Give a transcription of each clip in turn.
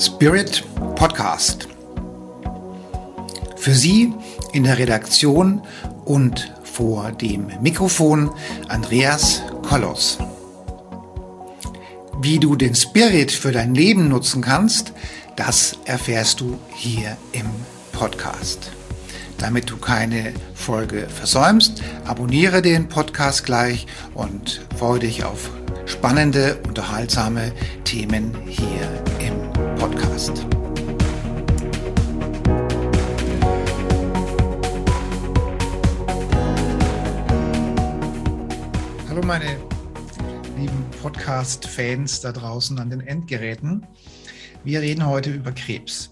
Spirit Podcast. Für Sie in der Redaktion und vor dem Mikrofon Andreas Kollos. Wie du den Spirit für dein Leben nutzen kannst, das erfährst du hier im Podcast. Damit du keine Folge versäumst, abonniere den Podcast gleich und freue dich auf spannende, unterhaltsame Themen hier im Podcast. Hallo meine lieben Podcast-Fans da draußen an den Endgeräten. Wir reden heute über Krebs.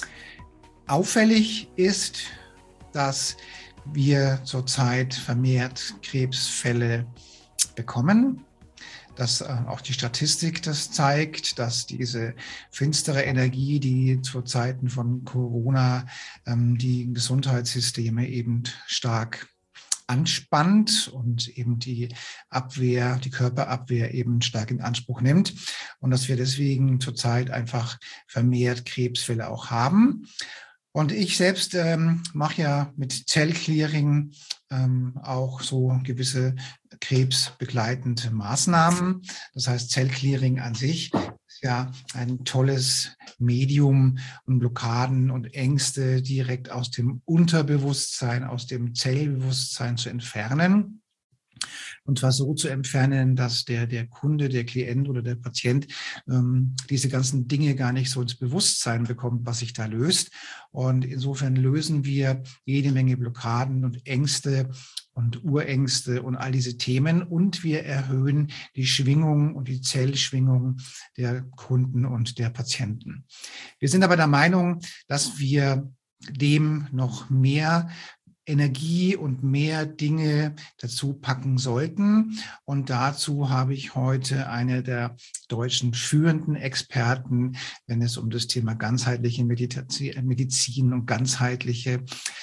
Auffällig ist, dass wir zurzeit vermehrt Krebsfälle bekommen, dass auch die Statistik das zeigt, dass diese finstere Energie, die zu Zeiten von Corona die Gesundheitssysteme eben stark anspannt und eben die Abwehr, die Körperabwehr eben stark in Anspruch nimmt und dass wir deswegen zurzeit einfach vermehrt Krebsfälle auch haben. Und ich selbst mache ja mit Zellclearing auch so gewisse krebsbegleitende Maßnahmen. Das heißt, Zellclearing an sich ist ja ein tolles Medium, um Blockaden und Ängste direkt aus dem Unterbewusstsein, aus dem Zellbewusstsein zu entfernen. Und zwar so zu entfernen, dass der Kunde, der Klient oder der Patient diese ganzen Dinge gar nicht so ins Bewusstsein bekommt, was sich da löst. Und insofern lösen wir jede Menge Blockaden und Ängste und Urängste und all diese Themen. Und wir erhöhen die Schwingung und die Zellschwingung der Kunden und der Patienten. Wir sind aber der Meinung, dass wir dem noch mehr Energie und mehr Dinge dazu packen sollten. Und dazu habe ich heute eine der deutschen führenden Experten, wenn es um das Thema ganzheitliche Medizin und ganzheitliche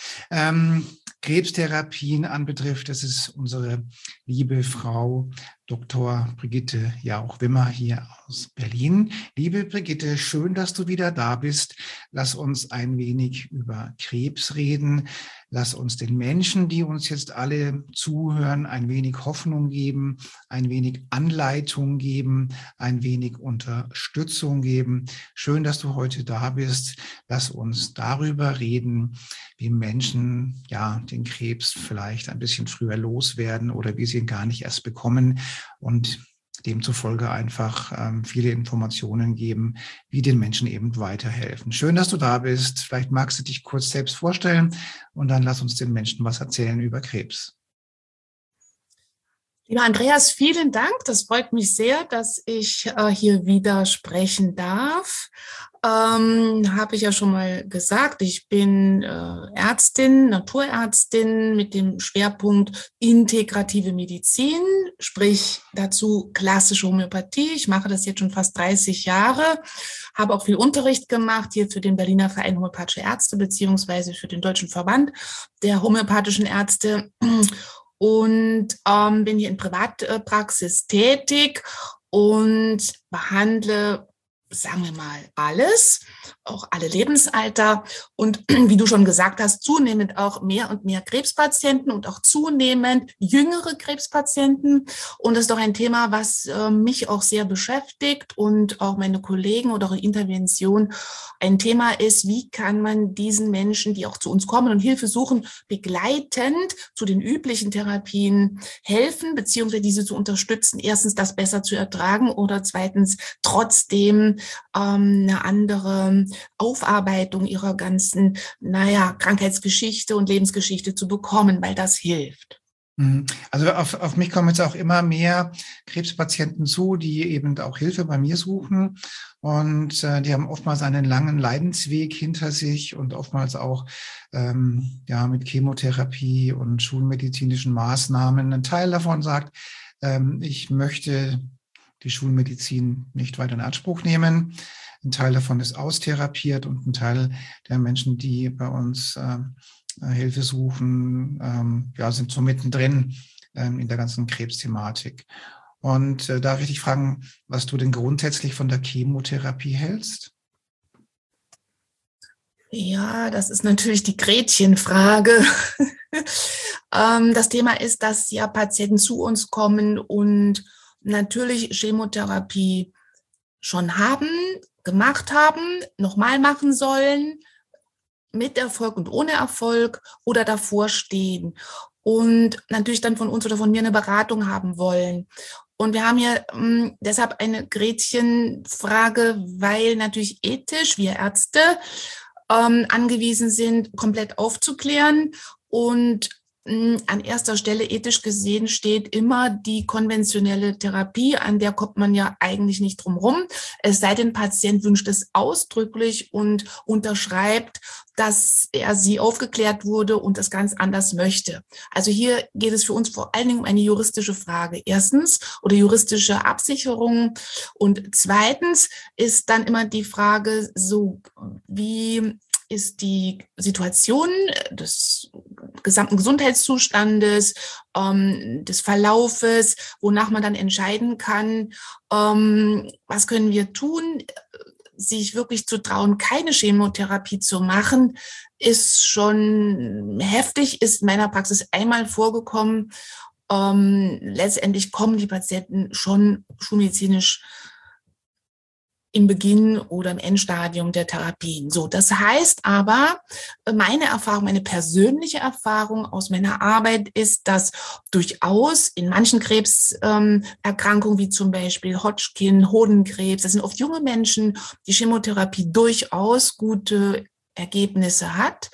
Krebstherapien anbetrifft. Das ist unsere liebe Frau Dr. Brigitte Jauch-Wimmer hier aus Berlin. Liebe Brigitte, schön, dass du wieder da bist. Lass uns ein wenig über Krebs reden. Lass uns den Menschen, die uns jetzt alle zuhören, ein wenig Hoffnung geben, ein wenig Anleitung geben, ein wenig Unterstützung geben. Schön, dass du heute da bist. Lass uns darüber reden, wie Menschen den Krebs vielleicht ein bisschen früher loswerden oder wie sie ihn gar nicht erst bekommen und demzufolge einfach viele Informationen geben, wie den Menschen eben weiterhelfen. Schön, dass du da bist. Vielleicht magst du dich kurz selbst vorstellen und dann lass uns den Menschen was erzählen über Krebs. Lieber Andreas, vielen Dank. Das freut mich sehr, dass ich hier wieder sprechen darf. Habe ich ja schon mal gesagt, ich bin Ärztin, Naturärztin mit dem Schwerpunkt integrative Medizin, sprich dazu klassische Homöopathie. Ich mache das jetzt schon fast 30 Jahre, habe auch viel Unterricht gemacht hier für den Berliner Verein Homöopathische Ärzte beziehungsweise für den Deutschen Verband der homöopathischen Ärzte. Und bin hier in Privatpraxis tätig und behandle, sagen wir mal, alles, auch alle Lebensalter und wie du schon gesagt hast, zunehmend auch mehr und mehr Krebspatienten und auch zunehmend jüngere Krebspatienten. Und das ist doch ein Thema, was mich auch sehr beschäftigt und auch meine Kollegen oder auch in Intervention ein Thema ist, wie kann man diesen Menschen, die auch zu uns kommen und Hilfe suchen, begleitend zu den üblichen Therapien helfen, beziehungsweise diese zu unterstützen, erstens das besser zu ertragen oder zweitens trotzdem eine andere Aufarbeitung ihrer ganzen, Krankheitsgeschichte und Lebensgeschichte zu bekommen, weil das hilft. Also auf mich kommen jetzt auch immer mehr Krebspatienten zu, die eben auch Hilfe bei mir suchen. Und die haben oftmals einen langen Leidensweg hinter sich und oftmals auch mit Chemotherapie und schulmedizinischen Maßnahmen. Ein Teil davon sagt, ich möchte die Schulmedizin nicht weiter in Anspruch nehmen. Ein Teil davon ist austherapiert und ein Teil der Menschen, die bei uns Hilfe suchen, sind so mittendrin in der ganzen Krebsthematik. Und darf ich dich fragen, was du denn grundsätzlich von der Chemotherapie hältst? Ja, das ist natürlich die Gretchenfrage. Das Thema ist, dass ja Patienten zu uns kommen und natürlich Chemotherapie schon haben, gemacht haben, nochmal machen sollen, mit Erfolg und ohne Erfolg oder davor stehen und natürlich dann von uns oder von mir eine Beratung haben wollen. Und wir haben hier deshalb eine Gretchenfrage, weil natürlich ethisch wir Ärzte angewiesen sind, komplett aufzuklären. Und an erster Stelle ethisch gesehen steht immer die konventionelle Therapie, an der kommt man ja eigentlich nicht drum rum. Es sei denn, Patient wünscht es ausdrücklich und unterschreibt, dass er sie aufgeklärt wurde und das ganz anders möchte. Also hier geht es für uns vor allen Dingen um eine juristische Frage. Erstens, oder juristische Absicherung. Und zweitens ist dann immer die Frage, so wie ist die Situation des gesamten Gesundheitszustandes, des Verlaufes, wonach man dann entscheiden kann, was können wir tun, sich wirklich zu trauen, keine Chemotherapie zu machen, ist schon heftig, ist in meiner Praxis einmal vorgekommen. Letztendlich kommen die Patienten schon schulmedizinisch im Beginn oder im Endstadium der Therapien. So, das heißt aber, meine Erfahrung, meine persönliche Erfahrung aus meiner Arbeit ist, dass durchaus in manchen Krebserkrankungen, wie zum Beispiel Hodgkin, Hodenkrebs, das sind oft junge Menschen, die Chemotherapie durchaus gute Ergebnisse hat.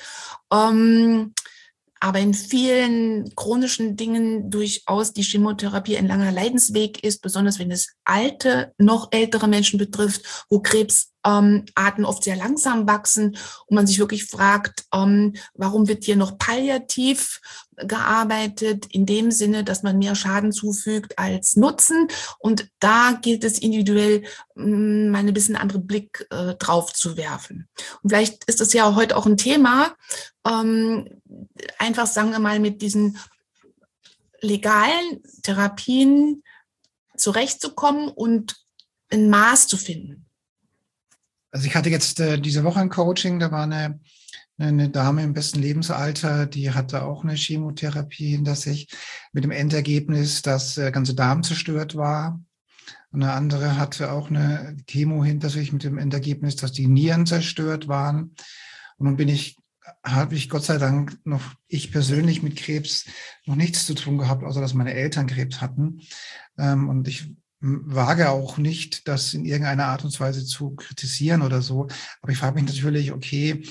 Aber in vielen chronischen Dingen durchaus die Chemotherapie ein langer Leidensweg ist, besonders wenn es alte, noch ältere Menschen betrifft, wo Krebsarten oft sehr langsam wachsen und man sich wirklich fragt, warum wird hier noch palliativ gearbeitet, in dem Sinne, dass man mehr Schaden zufügt als Nutzen. Und da gilt es individuell, mal ein bisschen anderen Blick drauf zu werfen. Und vielleicht ist das ja heute auch ein Thema, einfach, sagen wir mal, mit diesen legalen Therapien zurechtzukommen und ein Maß zu finden. Also ich hatte jetzt diese Woche ein Coaching, da war eine Dame im besten Lebensalter, die hatte auch eine Chemotherapie hinter sich, mit dem Endergebnis, dass der ganze Darm zerstört war. Und eine andere hatte auch eine Chemo hinter sich mit dem Endergebnis, dass die Nieren zerstört waren. Und nun habe ich Gott sei Dank ich persönlich mit Krebs noch nichts zu tun gehabt, außer dass meine Eltern Krebs hatten. Und ich wage auch nicht, das in irgendeiner Art und Weise zu kritisieren oder so. Aber ich frage mich natürlich, okay,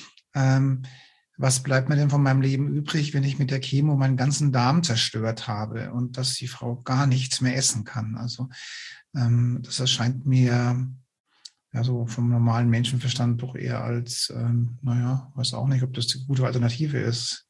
was bleibt mir denn von meinem Leben übrig, wenn ich mit der Chemo meinen ganzen Darm zerstört habe und dass die Frau gar nichts mehr essen kann? Also das erscheint mir ja so vom normalen Menschenverstand doch eher als, weiß auch nicht, ob das die gute Alternative ist.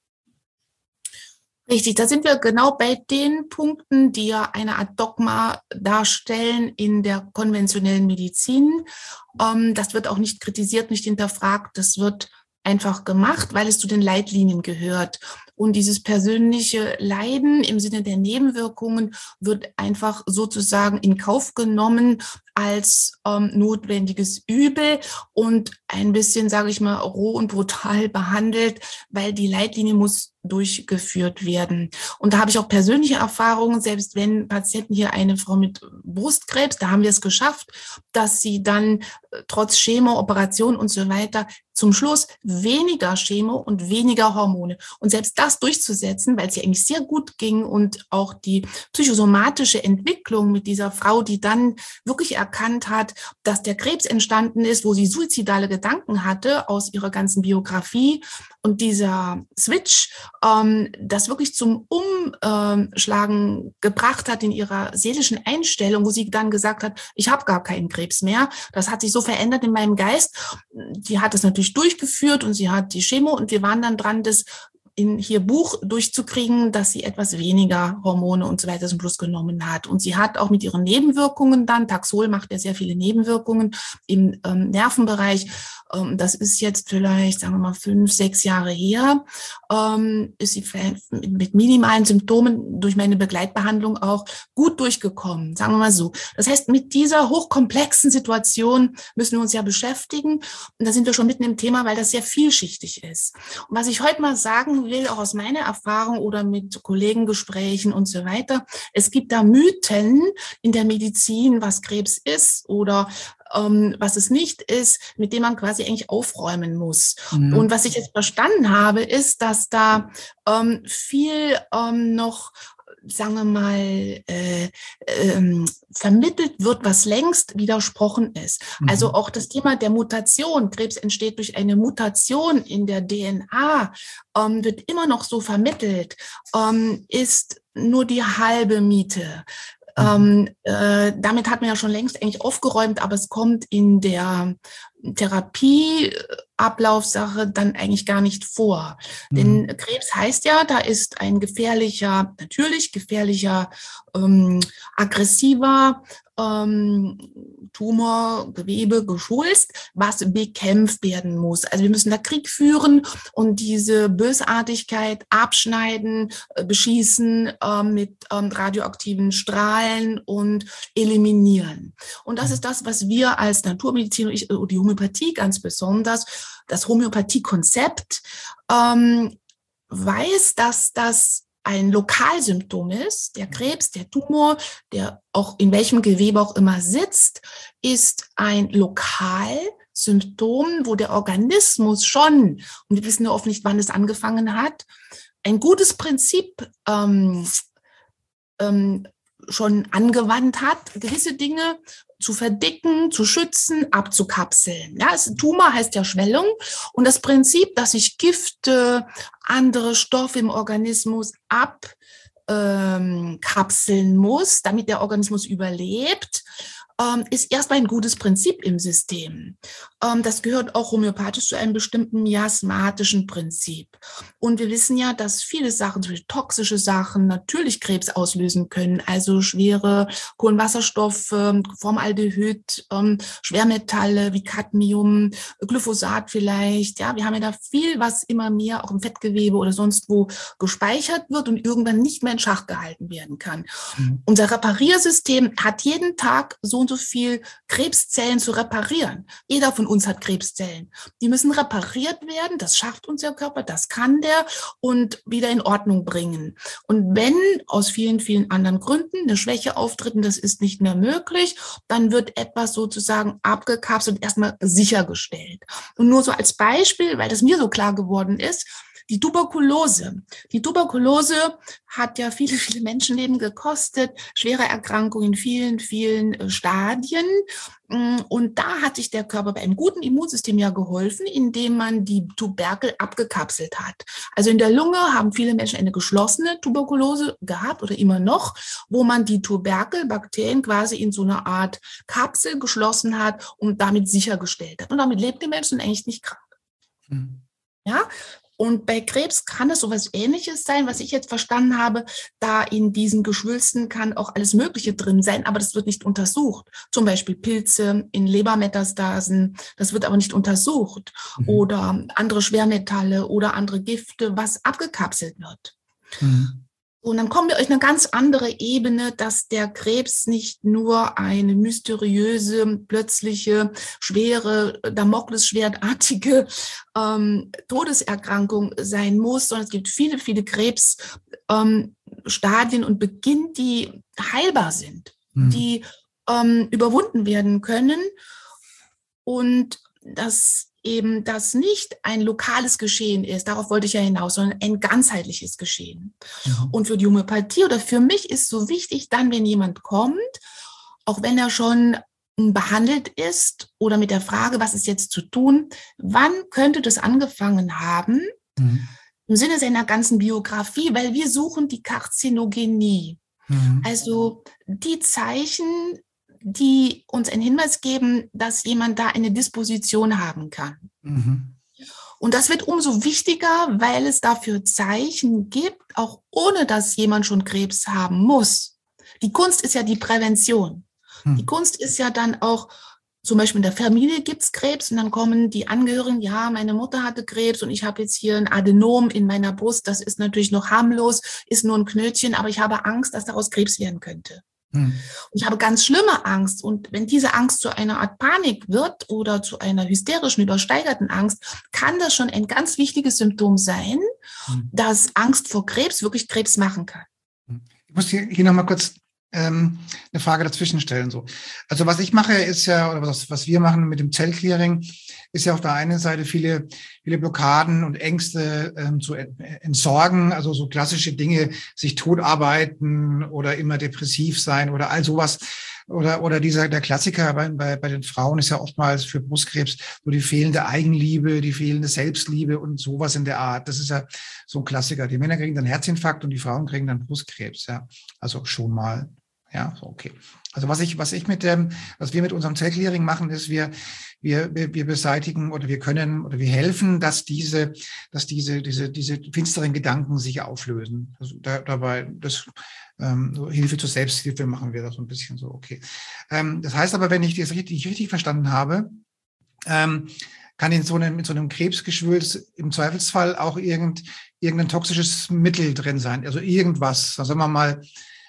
Richtig, da sind wir genau bei den Punkten, die ja eine Art Dogma darstellen in der konventionellen Medizin. Das wird auch nicht kritisiert, nicht hinterfragt, das wird einfach gemacht, weil es zu den Leitlinien gehört. Und dieses persönliche Leiden im Sinne der Nebenwirkungen wird einfach sozusagen in Kauf genommen als notwendiges Übel und ein bisschen, sage ich mal, roh und brutal behandelt, weil die Leitlinie muss durchgeführt werden. Und da habe ich auch persönliche Erfahrungen, selbst wenn Patienten hier eine Frau mit Brustkrebs, da haben wir es geschafft, dass sie dann trotz Chemo, Operation und so weiter zum Schluss weniger Chemo und weniger Hormone. Und selbst das durchzusetzen, weil es ihr eigentlich sehr gut ging und auch die psychosomatische Entwicklung mit dieser Frau, die dann wirklich erkannt hat, dass der Krebs entstanden ist, wo sie suizidale Gedanken hatte aus ihrer ganzen Biografie und dieser Switch, das wirklich zum Umschlagen gebracht hat in ihrer seelischen Einstellung, wo sie dann gesagt hat, ich habe gar keinen Krebs mehr. Das hat sich so verändert in meinem Geist. Die hat es natürlich durchgeführt und sie hat die Chemo und wir waren dann dran, das in ihr Buch durchzukriegen, dass sie etwas weniger Hormone und so weiter zum Schluss genommen hat. Und sie hat auch mit ihren Nebenwirkungen dann, Taxol macht ja sehr viele Nebenwirkungen im Nervenbereich. Das ist jetzt vielleicht, sagen wir mal, 5, 6 Jahre her, ist sie mit minimalen Symptomen durch meine Begleitbehandlung auch gut durchgekommen, sagen wir mal so. Das heißt, mit dieser hochkomplexen Situation müssen wir uns ja beschäftigen. Und da sind wir schon mitten im Thema, weil das sehr vielschichtig ist. Und was ich heute mal sagen will, auch aus meiner Erfahrung oder mit Kollegengesprächen und so weiter, es gibt da Mythen in der Medizin, was Krebs ist oder was es nicht ist, mit dem man quasi eigentlich aufräumen muss. Mhm. Und was ich jetzt verstanden habe, ist, dass da viel noch, sagen wir mal, vermittelt wird, was längst widersprochen ist. Mhm. Also auch das Thema der Mutation, Krebs entsteht durch eine Mutation in der DNA, wird immer noch so vermittelt, ist nur die halbe Miete. Damit hat man ja schon längst eigentlich aufgeräumt, aber es kommt in der Therapieablaufsache dann eigentlich gar nicht vor. Mhm. Denn Krebs heißt ja, da ist ein gefährlicher, aggressiver Tumor, Gewebe, Geschwulst, was bekämpft werden muss. Also wir müssen da Krieg führen und diese Bösartigkeit abschneiden, beschießen mit radioaktiven Strahlen und eliminieren. Und das ist das, was wir als Naturmedizin und die Homöopathie ganz besonders, das Homöopathie-Konzept weiß, dass das ein Lokalsymptom ist. Der Krebs, der Tumor, der auch in welchem Gewebe auch immer sitzt, ist ein Lokalsymptom, wo der Organismus schon, und wir wissen ja oft nicht, wann es angefangen hat, ein gutes Prinzip schon angewandt hat, gewisse Dinge zu verdicken, zu schützen, abzukapseln. Ja, Tumor heißt ja Schwellung und das Prinzip, dass sich Gifte, andere Stoffe im Organismus abkapseln muss, damit der Organismus überlebt, ist erstmal ein gutes Prinzip im System. Das gehört auch homöopathisch zu einem bestimmten miasmatischen Prinzip. Und wir wissen ja, dass viele Sachen, zum Beispiel toxische Sachen, natürlich Krebs auslösen können. Also schwere Kohlenwasserstoffe, Formaldehyd, Schwermetalle wie Cadmium, Glyphosat vielleicht. Ja, wir haben ja da viel, was immer mehr auch im Fettgewebe oder sonst wo gespeichert wird und irgendwann nicht mehr in Schach gehalten werden kann. Mhm. Unser Repariersystem hat jeden Tag so und so viel Krebszellen zu reparieren. Jeder von uns hat Krebszellen. Die müssen repariert werden. Das schafft unser Körper, das kann der und wieder in Ordnung bringen. Und wenn aus vielen, vielen anderen Gründen eine Schwäche auftritt und das ist nicht mehr möglich, dann wird etwas sozusagen abgekapselt und erstmal sichergestellt. Und nur so als Beispiel, weil das mir so klar geworden ist, die Tuberkulose. Die Tuberkulose hat ja viele, viele Menschenleben gekostet, schwere Erkrankungen in vielen, vielen Stadien. Und da hat sich der Körper bei einem guten Immunsystem ja geholfen, indem man die Tuberkel abgekapselt hat. Also in der Lunge haben viele Menschen eine geschlossene Tuberkulose gehabt oder immer noch, wo man die Tuberkelbakterien quasi in so eine Art Kapsel geschlossen hat und damit sichergestellt hat. Und damit lebt die Menschen eigentlich nicht krank. Mhm. Ja. Und bei Krebs kann es sowas Ähnliches sein, was ich jetzt verstanden habe, da in diesen Geschwülsten kann auch alles Mögliche drin sein, aber das wird nicht untersucht. Zum Beispiel Pilze in Lebermetastasen, das wird aber nicht untersucht. Mhm. Oder andere Schwermetalle oder andere Gifte, was abgekapselt wird. Mhm. Und dann kommen wir auf eine ganz andere Ebene, dass der Krebs nicht nur eine mysteriöse, plötzliche, schwere, Damoklesschwertartige Todeserkrankung sein muss, sondern es gibt viele, viele Krebsstadien und Beginn, die heilbar sind, die überwunden werden können und dass eben das nicht ein lokales Geschehen ist, darauf wollte ich ja hinaus, sondern ein ganzheitliches Geschehen. Mhm. Und für die Homöopathie oder für mich ist so wichtig dann, wenn jemand kommt, auch wenn er schon behandelt ist oder mit der Frage, was ist jetzt zu tun, wann könnte das angefangen haben, im Sinne seiner ganzen Biografie, weil wir suchen die Karzinogenie. Mhm. Also die Zeichen, die uns einen Hinweis geben, dass jemand da eine Disposition haben kann. Mhm. Und das wird umso wichtiger, weil es dafür Zeichen gibt, auch ohne dass jemand schon Krebs haben muss. Die Kunst ist ja die Prävention. Die Kunst ist ja dann auch, zum Beispiel in der Familie gibt es Krebs und dann kommen die Angehörigen, ja, meine Mutter hatte Krebs und ich habe jetzt hier ein Adenom in meiner Brust. Das ist natürlich noch harmlos, ist nur ein Knötchen, aber ich habe Angst, dass daraus Krebs werden könnte. Und ich habe ganz schlimme Angst. Und wenn diese Angst zu einer Art Panik wird oder zu einer hysterischen, übersteigerten Angst, kann das schon ein ganz wichtiges Symptom sein, dass Angst vor Krebs wirklich Krebs machen kann. Ich muss hier nochmal kurz eine Frage dazwischen stellen. So. Also was ich mache ist ja, oder was wir machen mit dem Zellclearing, ist ja auf der einen Seite viele Blockaden und Ängste zu entsorgen, also so klassische Dinge, sich totarbeiten oder immer depressiv sein oder all sowas. Oder der Klassiker bei den Frauen ist ja oftmals für Brustkrebs so die fehlende Eigenliebe, die fehlende Selbstliebe und sowas in der Art. Das ist ja so ein Klassiker. Die Männer kriegen dann Herzinfarkt und die Frauen kriegen dann Brustkrebs. Ja, also schon mal. Ja, okay. Also was wir mit unserem Zellclearing machen, ist, wir beseitigen oder wir helfen, dass diese finsteren Gedanken sich auflösen. Also so Hilfe zur Selbsthilfe machen wir das so ein bisschen so, okay. Das heißt aber, wenn ich das richtig verstanden habe, kann in so einem Krebsgeschwür im Zweifelsfall auch irgendein toxisches Mittel drin sein. Also irgendwas, sagen wir mal,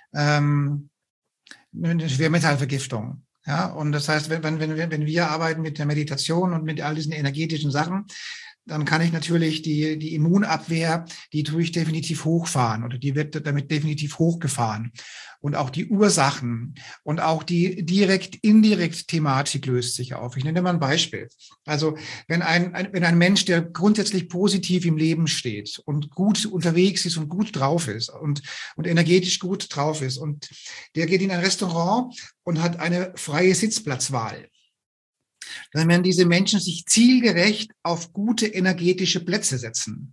eine Schwermetallvergiftung. Ja, und das heißt, wenn wir arbeiten mit der Meditation und mit all diesen energetischen Sachen, dann kann ich natürlich die Immunabwehr, die tue ich definitiv hochfahren oder die wird damit definitiv hochgefahren. Und auch die Ursachen und auch die indirekt Thematik löst sich auf. Ich nenne mal ein Beispiel. Also wenn ein Mensch, der grundsätzlich positiv im Leben steht und gut unterwegs ist und gut drauf ist und energetisch gut drauf ist und der geht in ein Restaurant und hat eine freie Sitzplatzwahl, dann werden diese Menschen sich zielgerecht auf gute energetische Plätze setzen.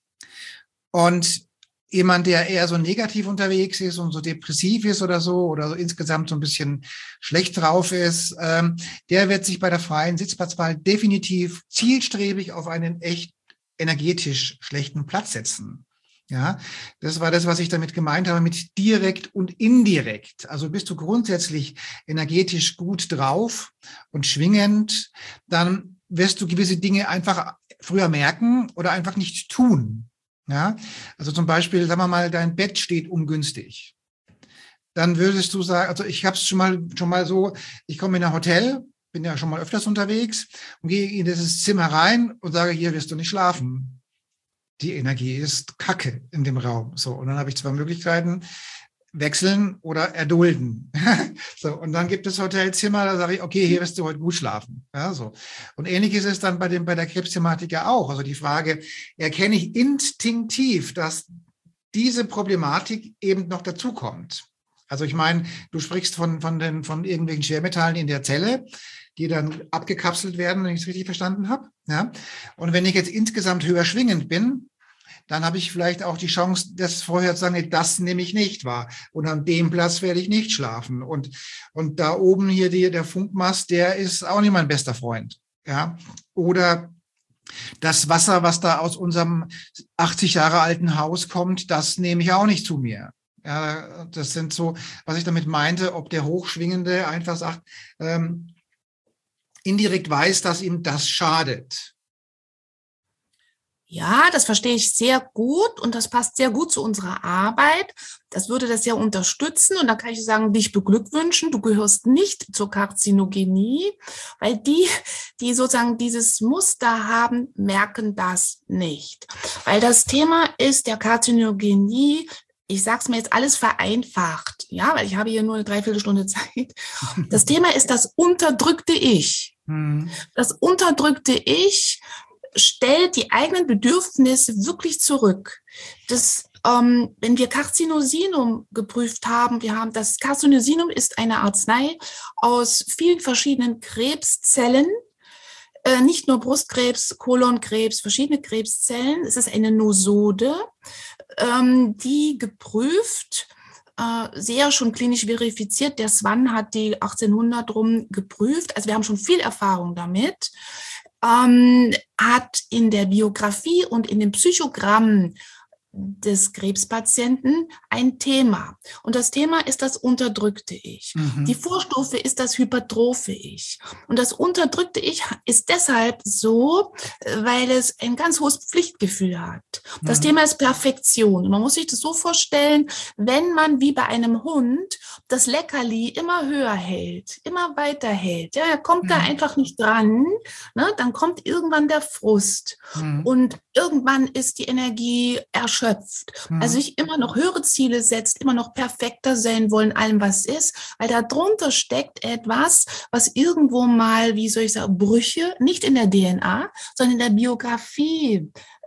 Und jemand, der eher so negativ unterwegs ist und so depressiv ist oder so insgesamt so ein bisschen schlecht drauf ist, der wird sich bei der freien Sitzplatzwahl definitiv zielstrebig auf einen echt energetisch schlechten Platz setzen. Ja, das war das, was ich damit gemeint habe, mit direkt und indirekt. Also bist du grundsätzlich energetisch gut drauf und schwingend, dann wirst du gewisse Dinge einfach früher merken oder einfach nicht tun. Ja, also zum Beispiel, sagen wir mal, dein Bett steht ungünstig. Dann würdest du sagen, also ich habe es schon mal so, ich komme in ein Hotel, bin ja schon mal öfters unterwegs und gehe in dieses Zimmer rein und sage, hier wirst du nicht schlafen. Die Energie ist Kacke in dem Raum. So, und dann habe ich zwei Möglichkeiten: wechseln oder erdulden. So, und dann gibt es Hotelzimmer, da sage ich, okay, hier wirst du heute gut schlafen. Ja, so. Und ähnlich ist es dann bei der Krebsthematik ja auch. Also die Frage, erkenne ich instinktiv, dass diese Problematik eben noch dazukommt? Also ich meine, du sprichst von irgendwelchen Schwermetallen in der Zelle, die dann abgekapselt werden, wenn ich es richtig verstanden habe. Ja? Und wenn ich jetzt insgesamt höher schwingend bin, dann habe ich vielleicht auch die Chance, das vorher zu sagen, nee, das nehme ich nicht wahr. Und an dem Platz werde ich nicht schlafen. Und da oben hier der Funkmast, der ist auch nicht mein bester Freund. Ja? Oder das Wasser, was da aus unserem 80 Jahre alten Haus kommt, das nehme ich auch nicht zu mir. Ja, das sind so, was ich damit meinte, ob der Hochschwingende einfach sagt, indirekt weiß, dass ihm das schadet. Ja, das verstehe ich sehr gut und das passt sehr gut zu unserer Arbeit. Das würde das ja unterstützen und da kann ich sagen, dich beglückwünschen. Du gehörst nicht zur Karzinogenie, weil die sozusagen dieses Muster haben, merken das nicht. Weil das Thema ist der Karzinogenie, ich sage es mir jetzt alles vereinfacht, ja, weil ich habe hier nur eine Dreiviertelstunde Zeit. Das Thema ist das unterdrückte Ich. Das unterdrückte Ich stellt die eigenen Bedürfnisse wirklich zurück. Wenn wir Carcinosinum geprüft haben, das Carcinosinum ist eine Arznei aus vielen verschiedenen Krebszellen, nicht nur Brustkrebs, Kolonkrebs, verschiedene Krebszellen. Es ist eine Nosode, die geprüft, sehr schon klinisch verifiziert. Der Swan hat die 1800 rum geprüft. Also wir haben schon viel Erfahrung damit. hat in der Biografie und in dem Psychogramm des Krebspatienten ein Thema. Und das Thema ist das unterdrückte Ich. Die Vorstufe ist das hypertrophe Ich. Und das unterdrückte Ich ist deshalb so, weil es ein ganz hohes Pflichtgefühl hat. Das Thema ist Perfektion. Und man muss sich das so vorstellen, wenn man wie bei einem Hund das Leckerli immer höher hält, immer weiter hält, ja, er kommt da einfach nicht dran, ne, dann kommt irgendwann der Frust. Und irgendwann ist die Energie erschöpft. Also sich immer noch höhere Ziele setzt, immer noch perfekter sein wollen, allem was ist, weil da drunter steckt etwas, was irgendwo mal, wie soll ich sagen, Brüche, nicht in der DNA, sondern in der Biografie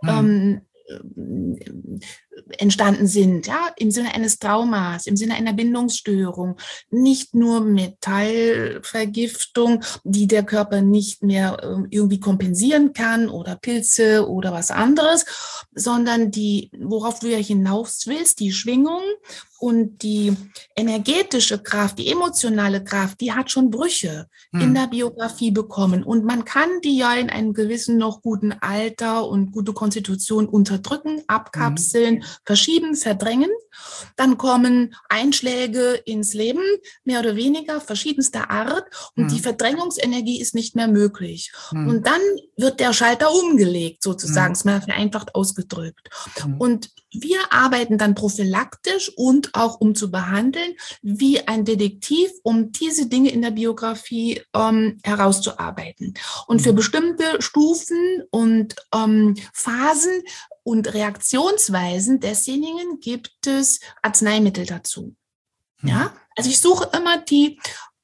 entstanden sind, ja, im Sinne eines Traumas, im Sinne einer Bindungsstörung, nicht nur Metallvergiftung, die der Körper nicht mehr irgendwie kompensieren kann oder Pilze oder was anderes, sondern die, worauf du ja hinaus willst, die Schwingung und die energetische Kraft, die emotionale Kraft, die hat schon Brüche in der Biografie bekommen. Und man kann die ja in einem gewissen noch guten Alter und gute Konstitution unterdrücken, abkapseln, verschieben, verdrängen. Dann kommen Einschläge ins Leben, mehr oder weniger verschiedenster Art. Und die Verdrängungsenergie ist nicht mehr möglich. Und dann wird der Schalter umgelegt, sozusagen, ist mal vereinfacht ausgedrückt. Und wir arbeiten dann prophylaktisch und auch um zu behandeln, wie ein Detektiv, um diese Dinge in der Biografie herauszuarbeiten. Und für bestimmte Stufen und Phasen und Reaktionsweisen desjenigen gibt es Arzneimittel dazu. Ja, also ich suche immer die,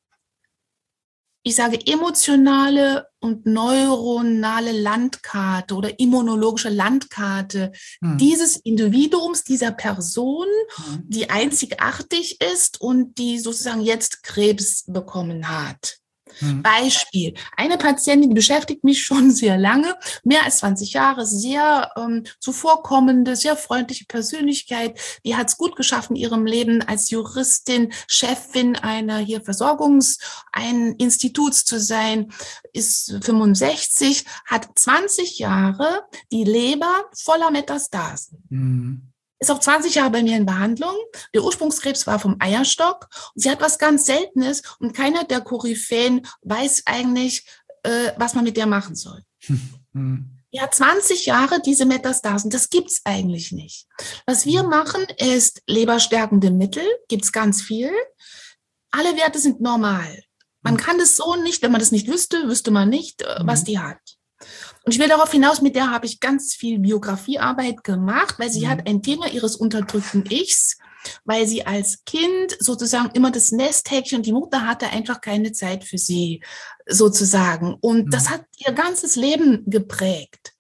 ich sage, emotionale und neuronale Landkarte oder immunologische Landkarte dieses Individuums, dieser Person, die einzigartig ist und die sozusagen jetzt Krebs bekommen hat. Beispiel. Eine Patientin, die beschäftigt mich schon sehr lange, mehr als 20 Jahre, sehr zuvorkommende, sehr freundliche Persönlichkeit. Die hat es gut geschafft in ihrem Leben als Juristin, Chefin einer hier ein Instituts zu sein, ist 65, hat 20 Jahre die Leber voller Metastasen. Ist auch 20 Jahre bei mir in Behandlung. Der Ursprungskrebs war vom Eierstock. Und sie hat was ganz Seltenes und keiner der Koryphäen weiß eigentlich, was man mit der machen soll. Die hat 20 Jahre diese Metastasen. Das gibt's eigentlich nicht. Was wir machen, ist leberstärkende Mittel. Gibt's ganz viel. Alle Werte sind normal. Man kann das so nicht, wenn man das nicht wüsste man nicht, was die hat. Und ich will darauf hinaus, mit der habe ich ganz viel Biografiearbeit gemacht, weil sie hat ein Thema ihres unterdrückten Ichs, weil sie als Kind sozusagen immer das Nesthäkchen und die Mutter hatte einfach keine Zeit für sie sozusagen. Und das hat ihr ganzes Leben geprägt.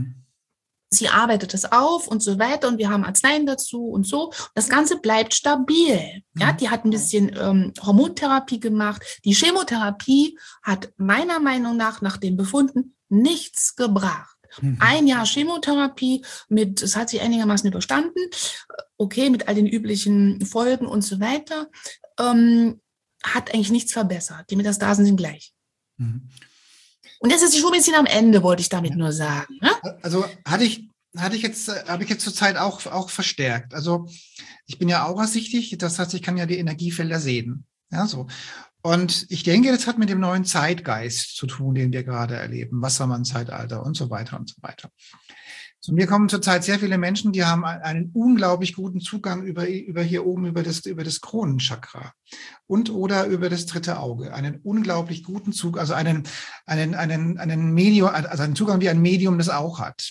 Sie arbeitet es auf und so weiter und wir haben Arzneien dazu und so. Das Ganze bleibt stabil. Ja, die hat ein bisschen Hormontherapie gemacht. Die Chemotherapie hat meiner Meinung nach den Befunden nichts gebracht. Ein Jahr Chemotherapie das hat sie einigermaßen überstanden, okay, mit all den üblichen Folgen und so weiter, hat eigentlich nichts verbessert. Die Metastasen sind gleich. Und jetzt ist sie schon ein bisschen am Ende, wollte ich damit nur sagen. Ne? Also habe ich jetzt zurzeit auch verstärkt. Also ich bin ja aurasichtig, das heißt, ich kann ja die Energiefelder sehen. Ja, so. Und ich denke, das hat mit dem neuen Zeitgeist zu tun, den wir gerade erleben, Wassermann-Zeitalter und so weiter und so weiter. Zu mir kommen zurzeit sehr viele Menschen, die haben einen unglaublich guten Zugang über hier oben, über das Kronenchakra und oder über das dritte Auge. Einen unglaublich guten Zugang, also einen Medium, also einen Zugang, wie ein Medium das auch hat.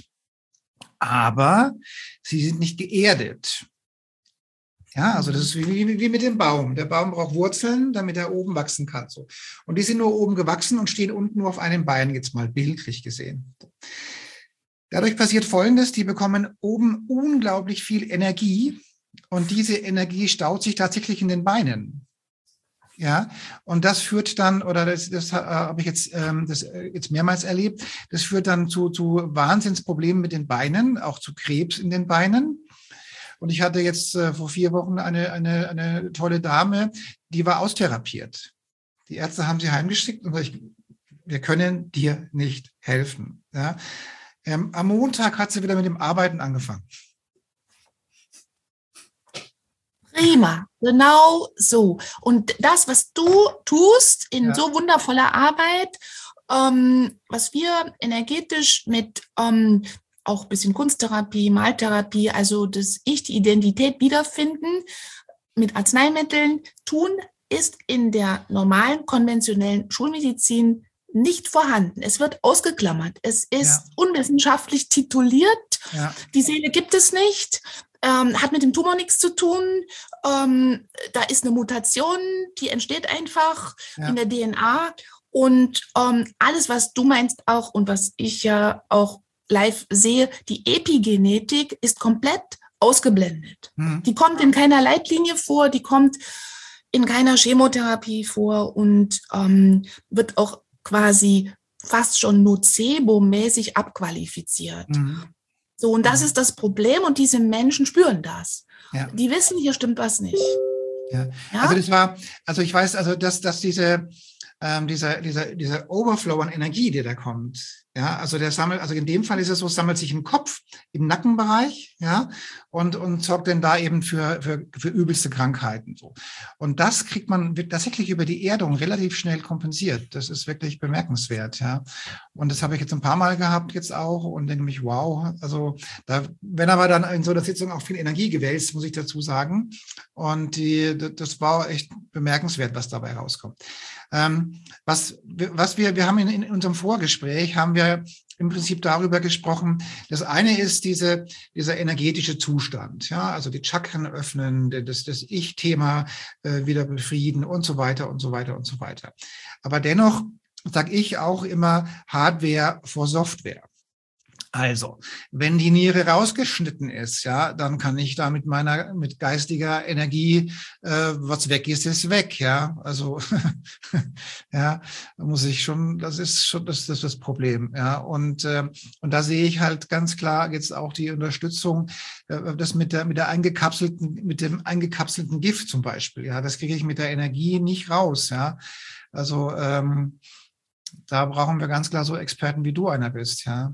Aber sie sind nicht geerdet. Ja, also das ist wie mit dem Baum. Der Baum braucht Wurzeln, damit er oben wachsen kann. So. Und die sind nur oben gewachsen und stehen unten nur auf einem Bein, jetzt mal bildlich gesehen. Dadurch passiert Folgendes, die bekommen oben unglaublich viel Energie und diese Energie staut sich tatsächlich in den Beinen. Ja, und das führt dann, oder das habe ich jetzt mehrmals erlebt, das führt dann zu Wahnsinnsproblemen mit den Beinen, auch zu Krebs in den Beinen. Und ich hatte jetzt vor 4 Wochen eine tolle Dame, die war austherapiert. Die Ärzte haben sie heimgeschickt und wir können dir nicht helfen. Ja? Am Montag hat sie wieder mit dem Arbeiten angefangen. Prima, genau so. Und das, was du tust in so wundervoller Arbeit, was wir energetisch mit auch ein bisschen Kunsttherapie, Maltherapie, also das Ich, die Identität wiederfinden, mit Arzneimitteln tun, ist in der normalen, konventionellen Schulmedizin nicht vorhanden. Es wird ausgeklammert. Es ist unwissenschaftlich tituliert. Ja. Die Seele gibt es nicht. Hat mit dem Tumor nichts zu tun. Da ist eine Mutation, die entsteht einfach in der DNA. Und alles, was du meinst auch und was ich ja auch live sehe, die Epigenetik ist komplett ausgeblendet. Die kommt in keiner Leitlinie vor, die kommt in keiner Chemotherapie vor und wird auch quasi fast schon nocebo-mäßig abqualifiziert. So, und das ist das Problem und diese Menschen spüren das. Ja. Die wissen, hier stimmt was nicht. Ja. Also ich weiß, dass dieser Overflow an Energie, der da kommt, ja, also in dem Fall ist es so, sammelt sich im Kopf, im Nackenbereich, ja, und sorgt dann da eben für übelste Krankheiten, so. Und das wird tatsächlich über die Erdung relativ schnell kompensiert. Das ist wirklich bemerkenswert, ja. Und das habe ich jetzt ein paar Mal gehabt jetzt auch und denke mich, wow, also wenn aber dann in so einer Sitzung auch viel Energie gewälzt, muss ich dazu sagen. Und das war echt bemerkenswert, was dabei rauskommt. Wir haben in unserem Vorgespräch haben wir im Prinzip darüber gesprochen. Das eine ist dieser energetische Zustand, ja, also die Chakren öffnen, das Ich-Thema wieder befrieden und so weiter und so weiter und so weiter. Aber dennoch sage ich auch immer Hardware vor Software. Also, wenn die Niere rausgeschnitten ist, ja, dann kann ich da mit geistiger Energie, was weg ist weg, ja. Also, ja, da muss ich schon, das ist das Problem, ja. Und da sehe ich halt ganz klar jetzt auch die Unterstützung, das mit dem eingekapselten Gift zum Beispiel, ja, das kriege ich mit der Energie nicht raus, ja. Also, da brauchen wir ganz klar so Experten, wie du einer bist, ja.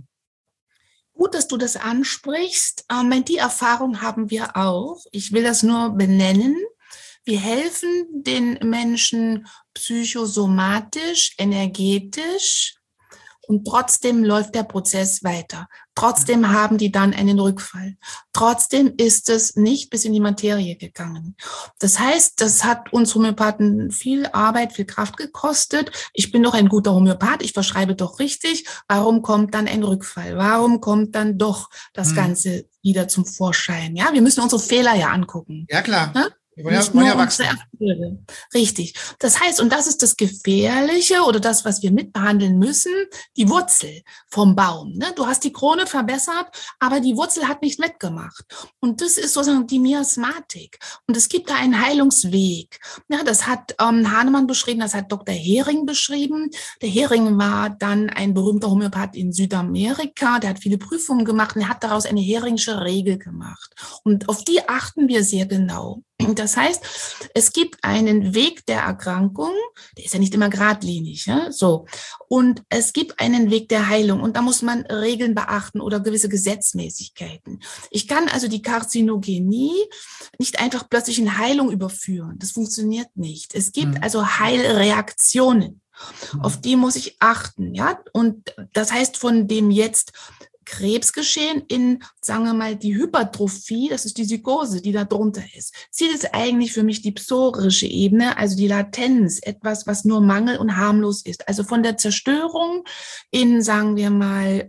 Gut, dass du das ansprichst. Die Erfahrung haben wir auch. Ich will das nur benennen. Wir helfen den Menschen psychosomatisch, energetisch und trotzdem läuft der Prozess weiter. Trotzdem haben die dann einen Rückfall. Trotzdem ist es nicht bis in die Materie gegangen. Das heißt, das hat uns Homöopathen viel Arbeit, viel Kraft gekostet. Ich bin doch ein guter Homöopath, ich verschreibe doch richtig. Warum kommt dann ein Rückfall? Warum kommt dann doch das Ganze wieder zum Vorschein? Ja, wir müssen unsere Fehler ja angucken. Ja, klar. Ja? Nicht nur unsere Erfolge. Richtig. Das heißt, und das ist das Gefährliche oder das, was wir mitbehandeln müssen, die Wurzel vom Baum. Ne? Du hast die Krone verbessert, aber die Wurzel hat nicht mitgemacht. Und das ist sozusagen die Miasmatik. Und es gibt da einen Heilungsweg. Ja, das hat Hahnemann beschrieben, das hat Dr. Hering beschrieben. Der Hering war dann ein berühmter Homöopath in Südamerika. Der hat viele Prüfungen gemacht und er hat daraus eine Heringsche Regel gemacht. Und auf die achten wir sehr genau. Das heißt, es gibt einen Weg der Erkrankung, der ist ja nicht immer geradlinig, ja? So. Und es gibt einen Weg der Heilung und da muss man Regeln beachten oder gewisse Gesetzmäßigkeiten. Ich kann also die Karzinogenie nicht einfach plötzlich in Heilung überführen. Das funktioniert nicht. Es gibt also Heilreaktionen. Auf die muss ich achten, ja? Und das heißt, von dem jetzt Krebsgeschehen in, sagen wir mal, die Hypertrophie, das ist die Psychose, die da drunter ist. Ziel ist eigentlich für mich die psorische Ebene, also die Latenz, etwas, was nur Mangel und harmlos ist. Also von der Zerstörung in, sagen wir mal,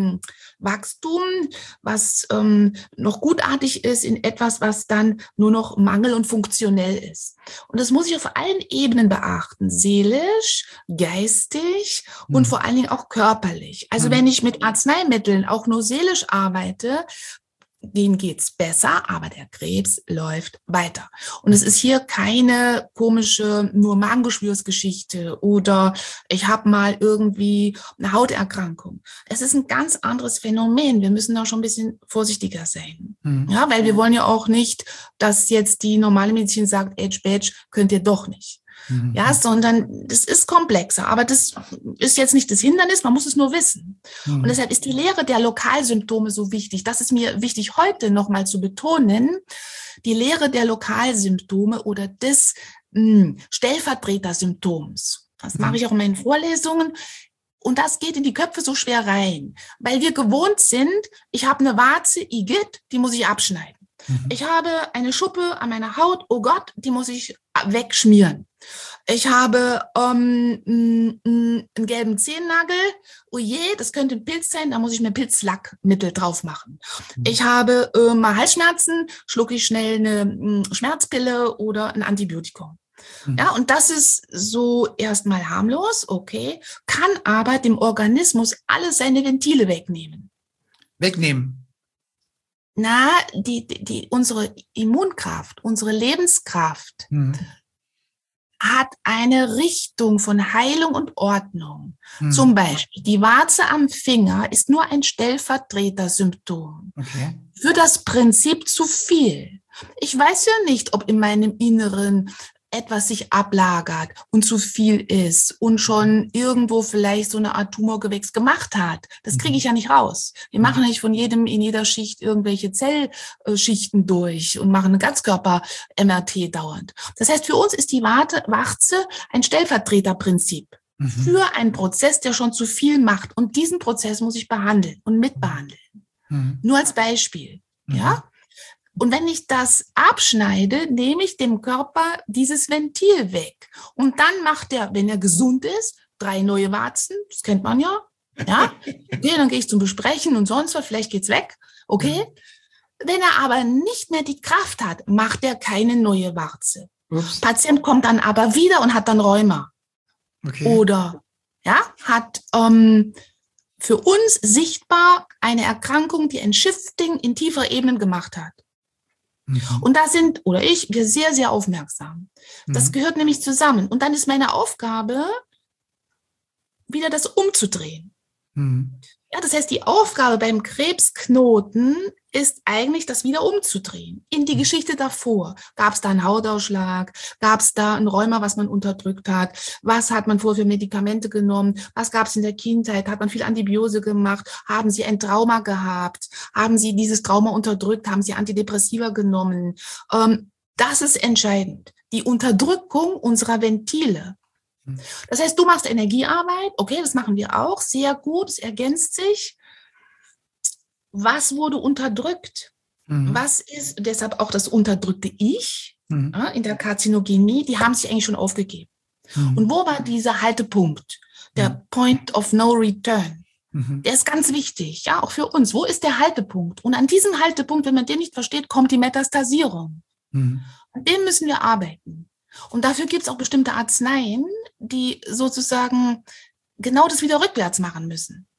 Wachstum, was noch gutartig ist, in etwas, was dann nur noch Mangel und funktionell ist. Und das muss ich auf allen Ebenen beachten, seelisch, geistig und vor allen Dingen auch körperlich. Also wenn ich mit Arzneimitteln auch nur seelisch arbeite, denen geht's besser, aber der Krebs läuft weiter. Und es ist hier keine komische nur Magengeschwürsgeschichte oder ich habe mal irgendwie eine Hauterkrankung. Es ist ein ganz anderes Phänomen. Wir müssen da schon ein bisschen vorsichtiger sein. Ja, weil wir wollen ja auch nicht, dass jetzt die normale Medizin sagt, Edge Badge könnt ihr doch nicht. Ja, sondern das ist komplexer. Aber das ist jetzt nicht das Hindernis, man muss es nur wissen. Und deshalb ist die Lehre der Lokalsymptome so wichtig. Das ist mir wichtig, heute nochmal zu betonen. Die Lehre der Lokalsymptome oder des Stellvertretersymptoms. Das mache ich auch in meinen Vorlesungen. Und das geht in die Köpfe so schwer rein, weil wir gewohnt sind, ich habe eine Warze, Igitt, die muss ich abschneiden. Ich habe eine Schuppe an meiner Haut, oh Gott, die muss ich wegschmieren. Ich habe einen gelben Zehennagel, oh je, das könnte ein Pilz sein, da muss ich mir Pilzlackmittel drauf machen. Ich habe mal Halsschmerzen, schlucke ich schnell eine Schmerzpille oder ein Antibiotikum. Ja, und das ist so erstmal harmlos, okay, kann aber dem Organismus alle seine Ventile wegnehmen. Wegnehmen? Na, unsere Immunkraft, unsere Lebenskraft hat eine Richtung von Heilung und Ordnung. Zum Beispiel, die Warze am Finger ist nur ein Stellvertretersymptom für das Prinzip zu viel. Ich weiß ja nicht, ob in meinem Inneren etwas sich ablagert und zu viel ist und schon irgendwo vielleicht so eine Art Tumorgewächs gemacht hat. Das kriege ich ja nicht raus. Wir machen nicht von jedem in jeder Schicht irgendwelche Zellschichten durch und machen eine Ganzkörper-MRT dauernd. Das heißt, für uns ist die Warze ein Stellvertreterprinzip für einen Prozess, der schon zu viel macht. Und diesen Prozess muss ich behandeln und mitbehandeln. Nur als Beispiel. Ja? Und wenn ich das abschneide, nehme ich dem Körper dieses Ventil weg. Und dann macht er, wenn er gesund ist, 3 neue Warzen. Das kennt man ja. Ja? Okay, dann gehe ich zum Besprechen und sonst was. Vielleicht geht's weg. Okay. Wenn er aber nicht mehr die Kraft hat, macht er keine neue Warze. Patient kommt dann aber wieder und hat dann Rheuma. Oder ja, hat für uns sichtbar eine Erkrankung, die ein Shifting in tiefere Ebenen gemacht hat. Und da sind, oder wir sehr, sehr aufmerksam. Das gehört nämlich zusammen. Und dann ist meine Aufgabe, wieder das umzudrehen. Ja, das heißt, die Aufgabe beim Krebsknoten ist eigentlich, das wieder umzudrehen. In die Geschichte davor. Gab es da einen Hautausschlag? Gab es da ein Rheuma, was man unterdrückt hat? Was hat man vorher für Medikamente genommen? Was gab es in der Kindheit? Hat man viel Antibiose gemacht? Haben Sie ein Trauma gehabt? Haben Sie dieses Trauma unterdrückt? Haben Sie Antidepressiva genommen? Das ist entscheidend. Die Unterdrückung unserer Ventile. Das heißt, du machst Energiearbeit, okay, das machen wir auch, sehr gut, es ergänzt sich. Was wurde unterdrückt? Was ist deshalb auch das unterdrückte Ich in der Karzinogenie? Die haben sich eigentlich schon aufgegeben. Und wo war dieser Haltepunkt? Der Point of No Return. Der ist ganz wichtig, ja, auch für uns. Wo ist der Haltepunkt? Und an diesem Haltepunkt, wenn man den nicht versteht, kommt die Metastasierung. An dem müssen wir arbeiten. Und dafür gibt es auch bestimmte Arzneien, die sozusagen genau das wieder rückwärts machen müssen.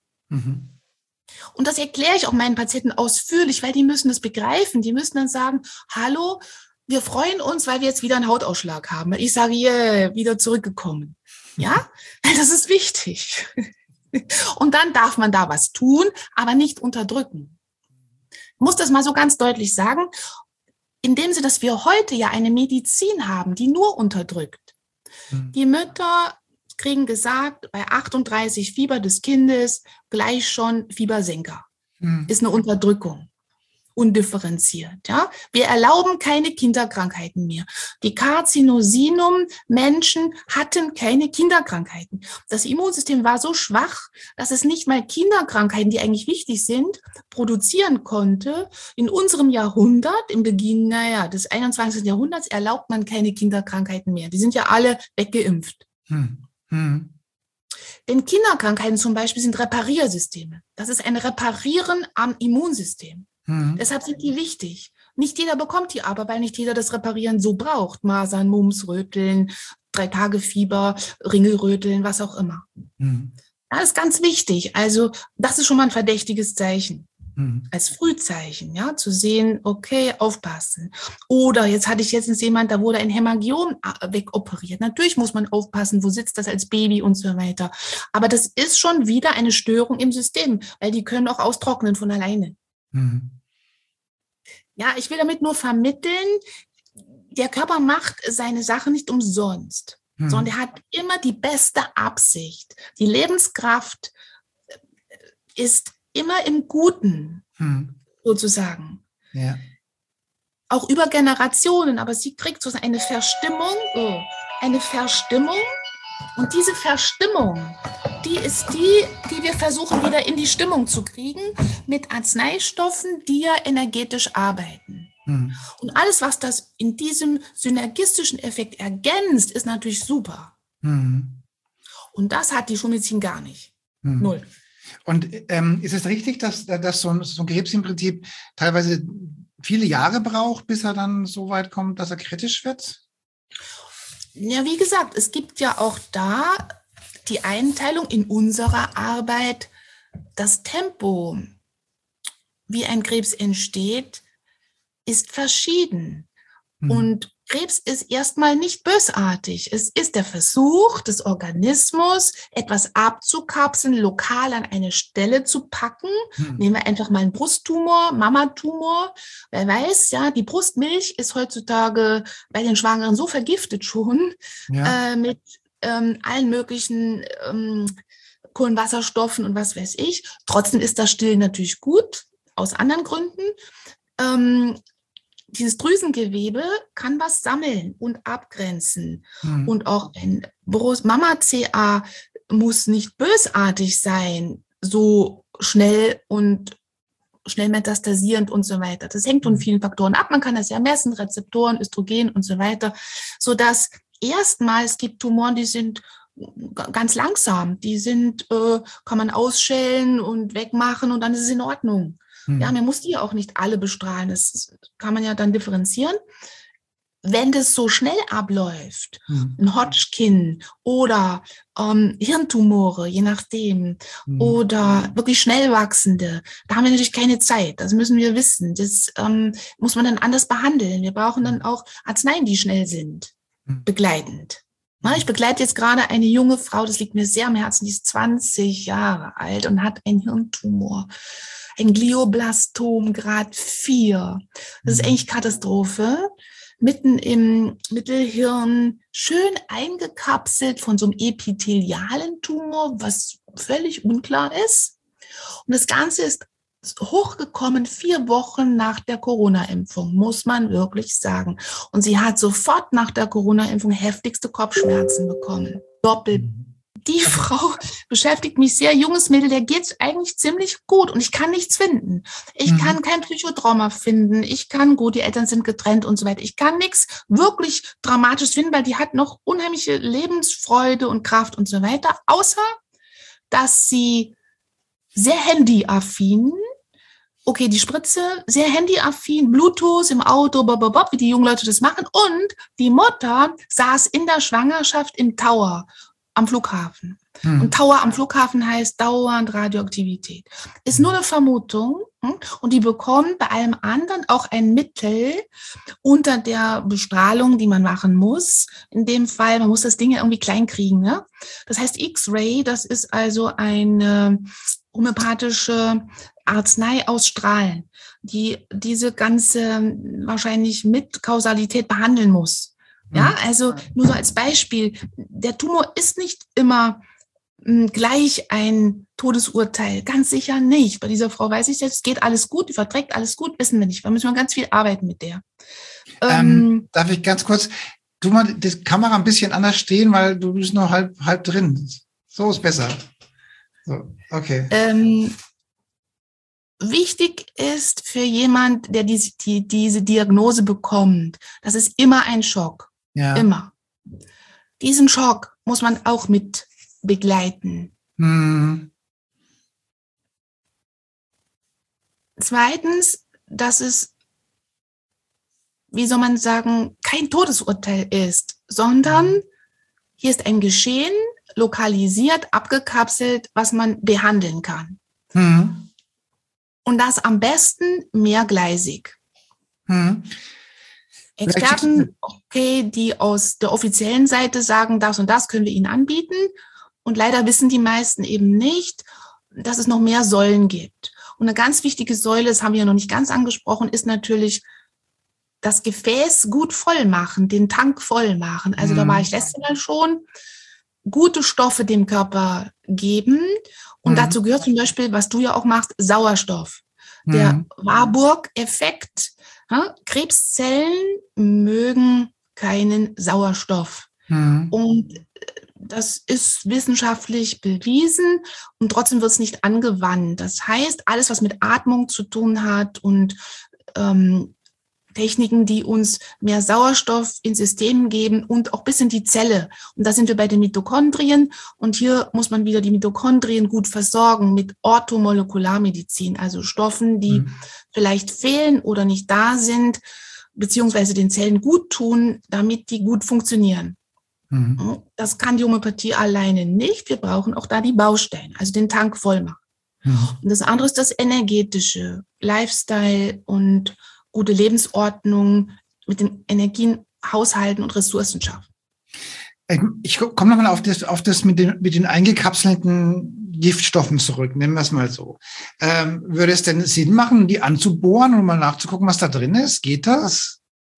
Und das erkläre ich auch meinen Patienten ausführlich, weil die müssen das begreifen. Die müssen dann sagen, hallo, wir freuen uns, weil wir jetzt wieder einen Hautausschlag haben. Ich sage, yeah, wieder zurückgekommen. Ja, das ist wichtig. Und dann darf man da was tun, aber nicht unterdrücken. Ich muss das mal so ganz deutlich sagen. In dem Sinne, dass wir heute ja eine Medizin haben, die nur unterdrückt. Die Mütter kriegen gesagt, bei 38 Fieber des Kindes gleich schon Fiebersenker. Ist eine Unterdrückung. Undifferenziert. Ja? Wir erlauben keine Kinderkrankheiten mehr. Die Karzinosinum-Menschen hatten keine Kinderkrankheiten. Das Immunsystem war so schwach, dass es nicht mal Kinderkrankheiten, die eigentlich wichtig sind, produzieren konnte. In unserem Jahrhundert, im Beginn des 21. Jahrhunderts, erlaubt man keine Kinderkrankheiten mehr. Die sind ja alle weggeimpft. Denn Kinderkrankheiten zum Beispiel sind Repariersysteme. Das ist ein Reparieren am Immunsystem. Deshalb sind die wichtig. Nicht jeder bekommt die aber, weil nicht jeder das Reparieren so braucht. Masern, Mumps, Röteln, 3-Tage-Fieber, Ringelröteln, was auch immer. Das ist ganz wichtig. Also das ist schon mal ein verdächtiges Zeichen. Als Frühzeichen, ja, zu sehen, okay, aufpassen. Oder jetzt hatte ich letztens jemand, da wurde ein Hämangiom wegoperiert. Natürlich muss man aufpassen, wo sitzt das als Baby und so weiter. Aber das ist schon wieder eine Störung im System, weil die können auch austrocknen von alleine. Ja, ich will damit nur vermitteln, der Körper macht seine Sache nicht umsonst. sondern der hat immer die beste Absicht. Die Lebenskraft ist immer im Guten, sozusagen. Ja. Auch über Generationen, aber sie kriegt so eine Verstimmung, und diese Verstimmung, die ist die wir versuchen wieder in die Stimmung zu kriegen mit Arzneistoffen, die ja energetisch arbeiten. Und alles, was das in diesem synergistischen Effekt ergänzt, ist natürlich super. Und das hat die Schulmedizin gar nicht. Null. Und ist es richtig, dass so ein Krebs im Prinzip teilweise viele Jahre braucht, bis er dann so weit kommt, dass er kritisch wird? Ja, wie gesagt, es gibt ja auch da die Einteilung in unserer Arbeit, das Tempo, wie ein Krebs entsteht, ist verschieden. Und Krebs ist erstmal nicht bösartig. Es ist der Versuch des Organismus, etwas abzukapseln, lokal an eine Stelle zu packen. Nehmen wir einfach mal einen Brusttumor, Mamatumor. Wer weiß, ja, die Brustmilch ist heutzutage bei den Schwangeren so vergiftet schon, mit allen möglichen Kohlenwasserstoffen und was weiß ich. Trotzdem ist das Stillen natürlich gut, aus anderen Gründen. Dieses Drüsengewebe kann was sammeln und abgrenzen. Und auch ein Mama-CA muss nicht bösartig sein, so schnell metastasierend und so weiter. Das hängt von vielen Faktoren ab. Man kann das ja messen, Rezeptoren, Östrogen und so weiter, sodass erstmal es gibt Tumoren, die sind ganz langsam. Die sind, kann man ausschälen und wegmachen und dann ist es in Ordnung. Ja, man muss die ja auch nicht alle bestrahlen. Das kann man ja dann differenzieren. Wenn das so schnell abläuft, ein Hodgkin oder Hirntumore, je nachdem, oder wirklich schnell wachsende, da haben wir natürlich keine Zeit. Das müssen wir wissen. Das muss man dann anders behandeln. Wir brauchen dann auch Arzneien, die schnell sind, begleitend. Ich begleite jetzt gerade eine junge Frau, das liegt mir sehr am Herzen, die ist 20 Jahre alt und hat einen Hirntumor. Ein Glioblastom Grad 4. Das ist eigentlich Katastrophe. Mitten im Mittelhirn, schön eingekapselt von so einem epithelialen Tumor, was völlig unklar ist. Und das Ganze ist hochgekommen 4 Wochen nach der Corona-Impfung, muss man wirklich sagen. Und sie hat sofort nach der Corona-Impfung heftigste Kopfschmerzen bekommen. Doppelt. Die Frau beschäftigt mich sehr, junges Mädel, der geht's eigentlich ziemlich gut und ich kann nichts finden. Ich kann kein Psychotrauma finden, die Eltern sind getrennt und so weiter. Ich kann nichts wirklich Dramatisches finden, weil die hat noch unheimliche Lebensfreude und Kraft und so weiter, außer dass sie sehr handyaffin, die Spritze, sehr handyaffin, Bluetooth im Auto, wie die jungen Leute das machen, und die Mutter saß in der Schwangerschaft im Tower am Flughafen. Und Tower am Flughafen heißt dauernd Radioaktivität. Ist nur eine Vermutung. Und die bekommen bei allem anderen auch ein Mittel unter der Bestrahlung, die man machen muss. In dem Fall, man muss das Ding ja irgendwie klein kriegen. Ne? Das heißt X-Ray, das ist also eine homöopathische Arznei aus Strahlen, die diese ganze wahrscheinlich mit Kausalität behandeln muss. Ja, also nur so als Beispiel, der Tumor ist nicht immer gleich ein Todesurteil, ganz sicher nicht. Bei dieser Frau weiß ich jetzt, es geht alles gut, die verträgt alles gut, wissen wir nicht. Da müssen wir ganz viel arbeiten mit der. Darf ich ganz kurz, tu mal die Kamera ein bisschen anders stehen, weil du bist nur halb drin. So ist besser. So, okay. Wichtig ist für jemand, der diese Diagnose bekommt, das ist immer ein Schock. Ja. Immer. Diesen Schock muss man auch mit begleiten. Zweitens, dass es, wie soll man sagen, kein Todesurteil ist, sondern hier ist ein Geschehen, lokalisiert, abgekapselt, was man behandeln kann. Und das am besten mehrgleisig. Experten, die aus der offiziellen Seite sagen, das und das können wir Ihnen anbieten. Und leider wissen die meisten eben nicht, dass es noch mehr Säulen gibt. Und eine ganz wichtige Säule, das haben wir ja noch nicht ganz angesprochen, ist natürlich das Gefäß gut voll machen, den Tank voll machen. Also da war ich letztes Mal schon, gute Stoffe dem Körper geben. Und dazu gehört zum Beispiel, was du ja auch machst, Sauerstoff. Der Warburg-Effekt. Ja, Krebszellen mögen keinen Sauerstoff. Und das ist wissenschaftlich bewiesen und trotzdem wird es nicht angewandt. Das heißt, alles, was mit Atmung zu tun hat und Techniken, die uns mehr Sauerstoff ins System geben und auch bis in die Zelle. Und da sind wir bei den Mitochondrien. Und hier muss man wieder die Mitochondrien gut versorgen mit Orthomolekularmedizin, also Stoffen, die vielleicht fehlen oder nicht da sind, beziehungsweise den Zellen gut tun, damit die gut funktionieren. Das kann die Homöopathie alleine nicht. Wir brauchen auch da die Baustellen, also den Tank voll machen. Und das andere ist das Energetische, Lifestyle und gute Lebensordnung mit den Energien haushalten und Ressourcen schaffen. Ich komme nochmal auf das mit den eingekapselten Giftstoffen zurück, nennen wir es mal so. Würde es denn Sinn machen, die anzubohren und mal nachzugucken, was da drin ist? Geht das?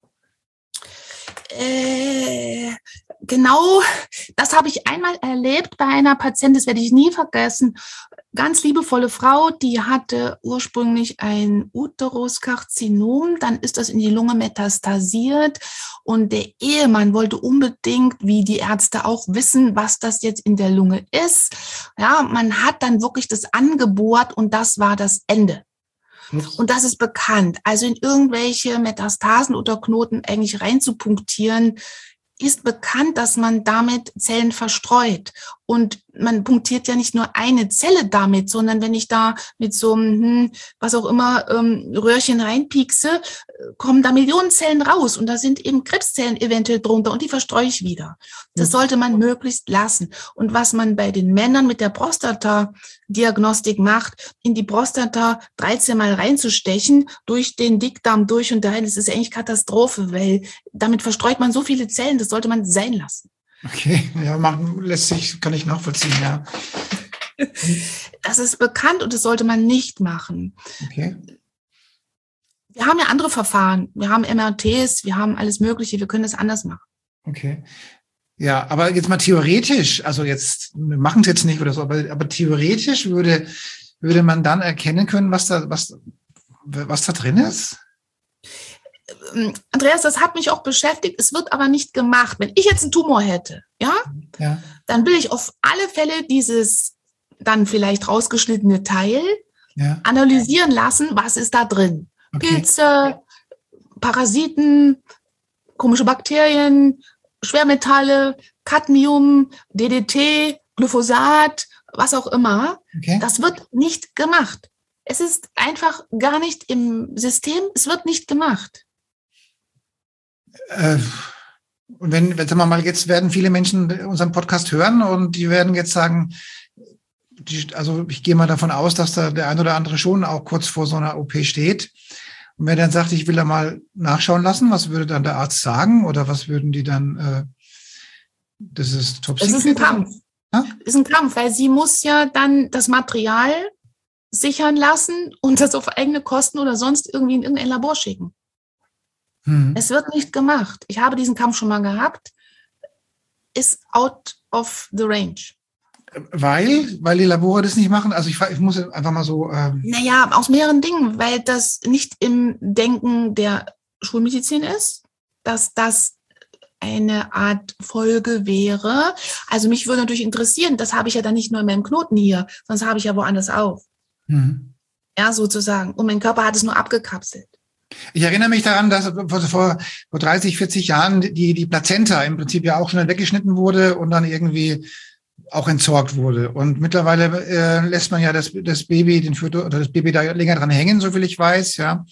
Genau, das habe ich einmal erlebt bei einer Patientin, das werde ich nie vergessen. Ganz liebevolle Frau, die hatte ursprünglich ein Uteruskarzinom, dann ist das in die Lunge metastasiert und der Ehemann wollte unbedingt, wie die Ärzte auch, wissen, was das jetzt in der Lunge ist. Ja, man hat dann wirklich das angebohrt und das war das Ende. Und das ist bekannt. Also in irgendwelche Metastasen oder Knoten eigentlich reinzupunktieren, ist bekannt, dass man damit Zellen verstreut. Und man punktiert ja nicht nur eine Zelle damit, sondern wenn ich da mit so einem, was auch immer, Röhrchen reinpiekse, kommen da Millionen Zellen raus. Und da sind eben Krebszellen eventuell drunter und die verstreue ich wieder. Das sollte man möglichst lassen. Und was man bei den Männern mit der Prostata-Diagnostik macht, in die Prostata 13 Mal reinzustechen, durch den Dickdarm durch und dahin, das ist eigentlich Katastrophe, weil damit verstreut man so viele Zellen, das sollte man sein lassen. Okay, ja, kann ich nachvollziehen, ja. Das ist bekannt und das sollte man nicht machen. Okay. Wir haben ja andere Verfahren. Wir haben MRTs, wir haben alles Mögliche, wir können das anders machen. Okay. Ja, aber jetzt mal theoretisch, also wir machen es jetzt nicht oder so, aber theoretisch würde man dann erkennen können, was da drin ist? Andreas, das hat mich auch beschäftigt. Es wird aber nicht gemacht. Wenn ich jetzt einen Tumor hätte, ja, dann will ich auf alle Fälle dieses dann vielleicht rausgeschnittene Teil analysieren lassen, was ist da drin. Okay. Pilze, Parasiten, komische Bakterien, Schwermetalle, Cadmium, DDT, Glyphosat, was auch immer. Okay. Das wird nicht gemacht. Es ist einfach gar nicht im System. Es wird nicht gemacht. Und sagen wir mal, jetzt werden viele Menschen unseren Podcast hören und die werden jetzt sagen, also ich gehe mal davon aus, dass da der ein oder andere schon auch kurz vor so einer OP steht. Und wer dann sagt, ich will da mal nachschauen lassen, was würde dann der Arzt sagen? Oder was würden die dann, das ist top secret? Das ist ein Kampf. Das ist ein Kampf, weil sie muss ja dann das Material sichern lassen und das auf eigene Kosten oder sonst irgendwie in irgendein Labor schicken. Es wird nicht gemacht. Ich habe diesen Kampf schon mal gehabt. Ist out of the range. Weil die Labore das nicht machen? Also ich muss einfach mal so... Naja, aus mehreren Dingen. Weil das nicht im Denken der Schulmedizin ist, dass das eine Art Folge wäre. Also mich würde natürlich interessieren, das habe ich ja dann nicht nur in meinem Knoten hier, sonst habe ich ja woanders auch. Ja, sozusagen. Und mein Körper hat es nur abgekapselt. Ich erinnere mich daran, dass vor 30, 40 Jahren die Plazenta im Prinzip ja auch schnell weggeschnitten wurde und dann irgendwie auch entsorgt wurde. Und mittlerweile lässt man ja das Baby, das Baby da länger dran hängen, soviel ich weiß, ja.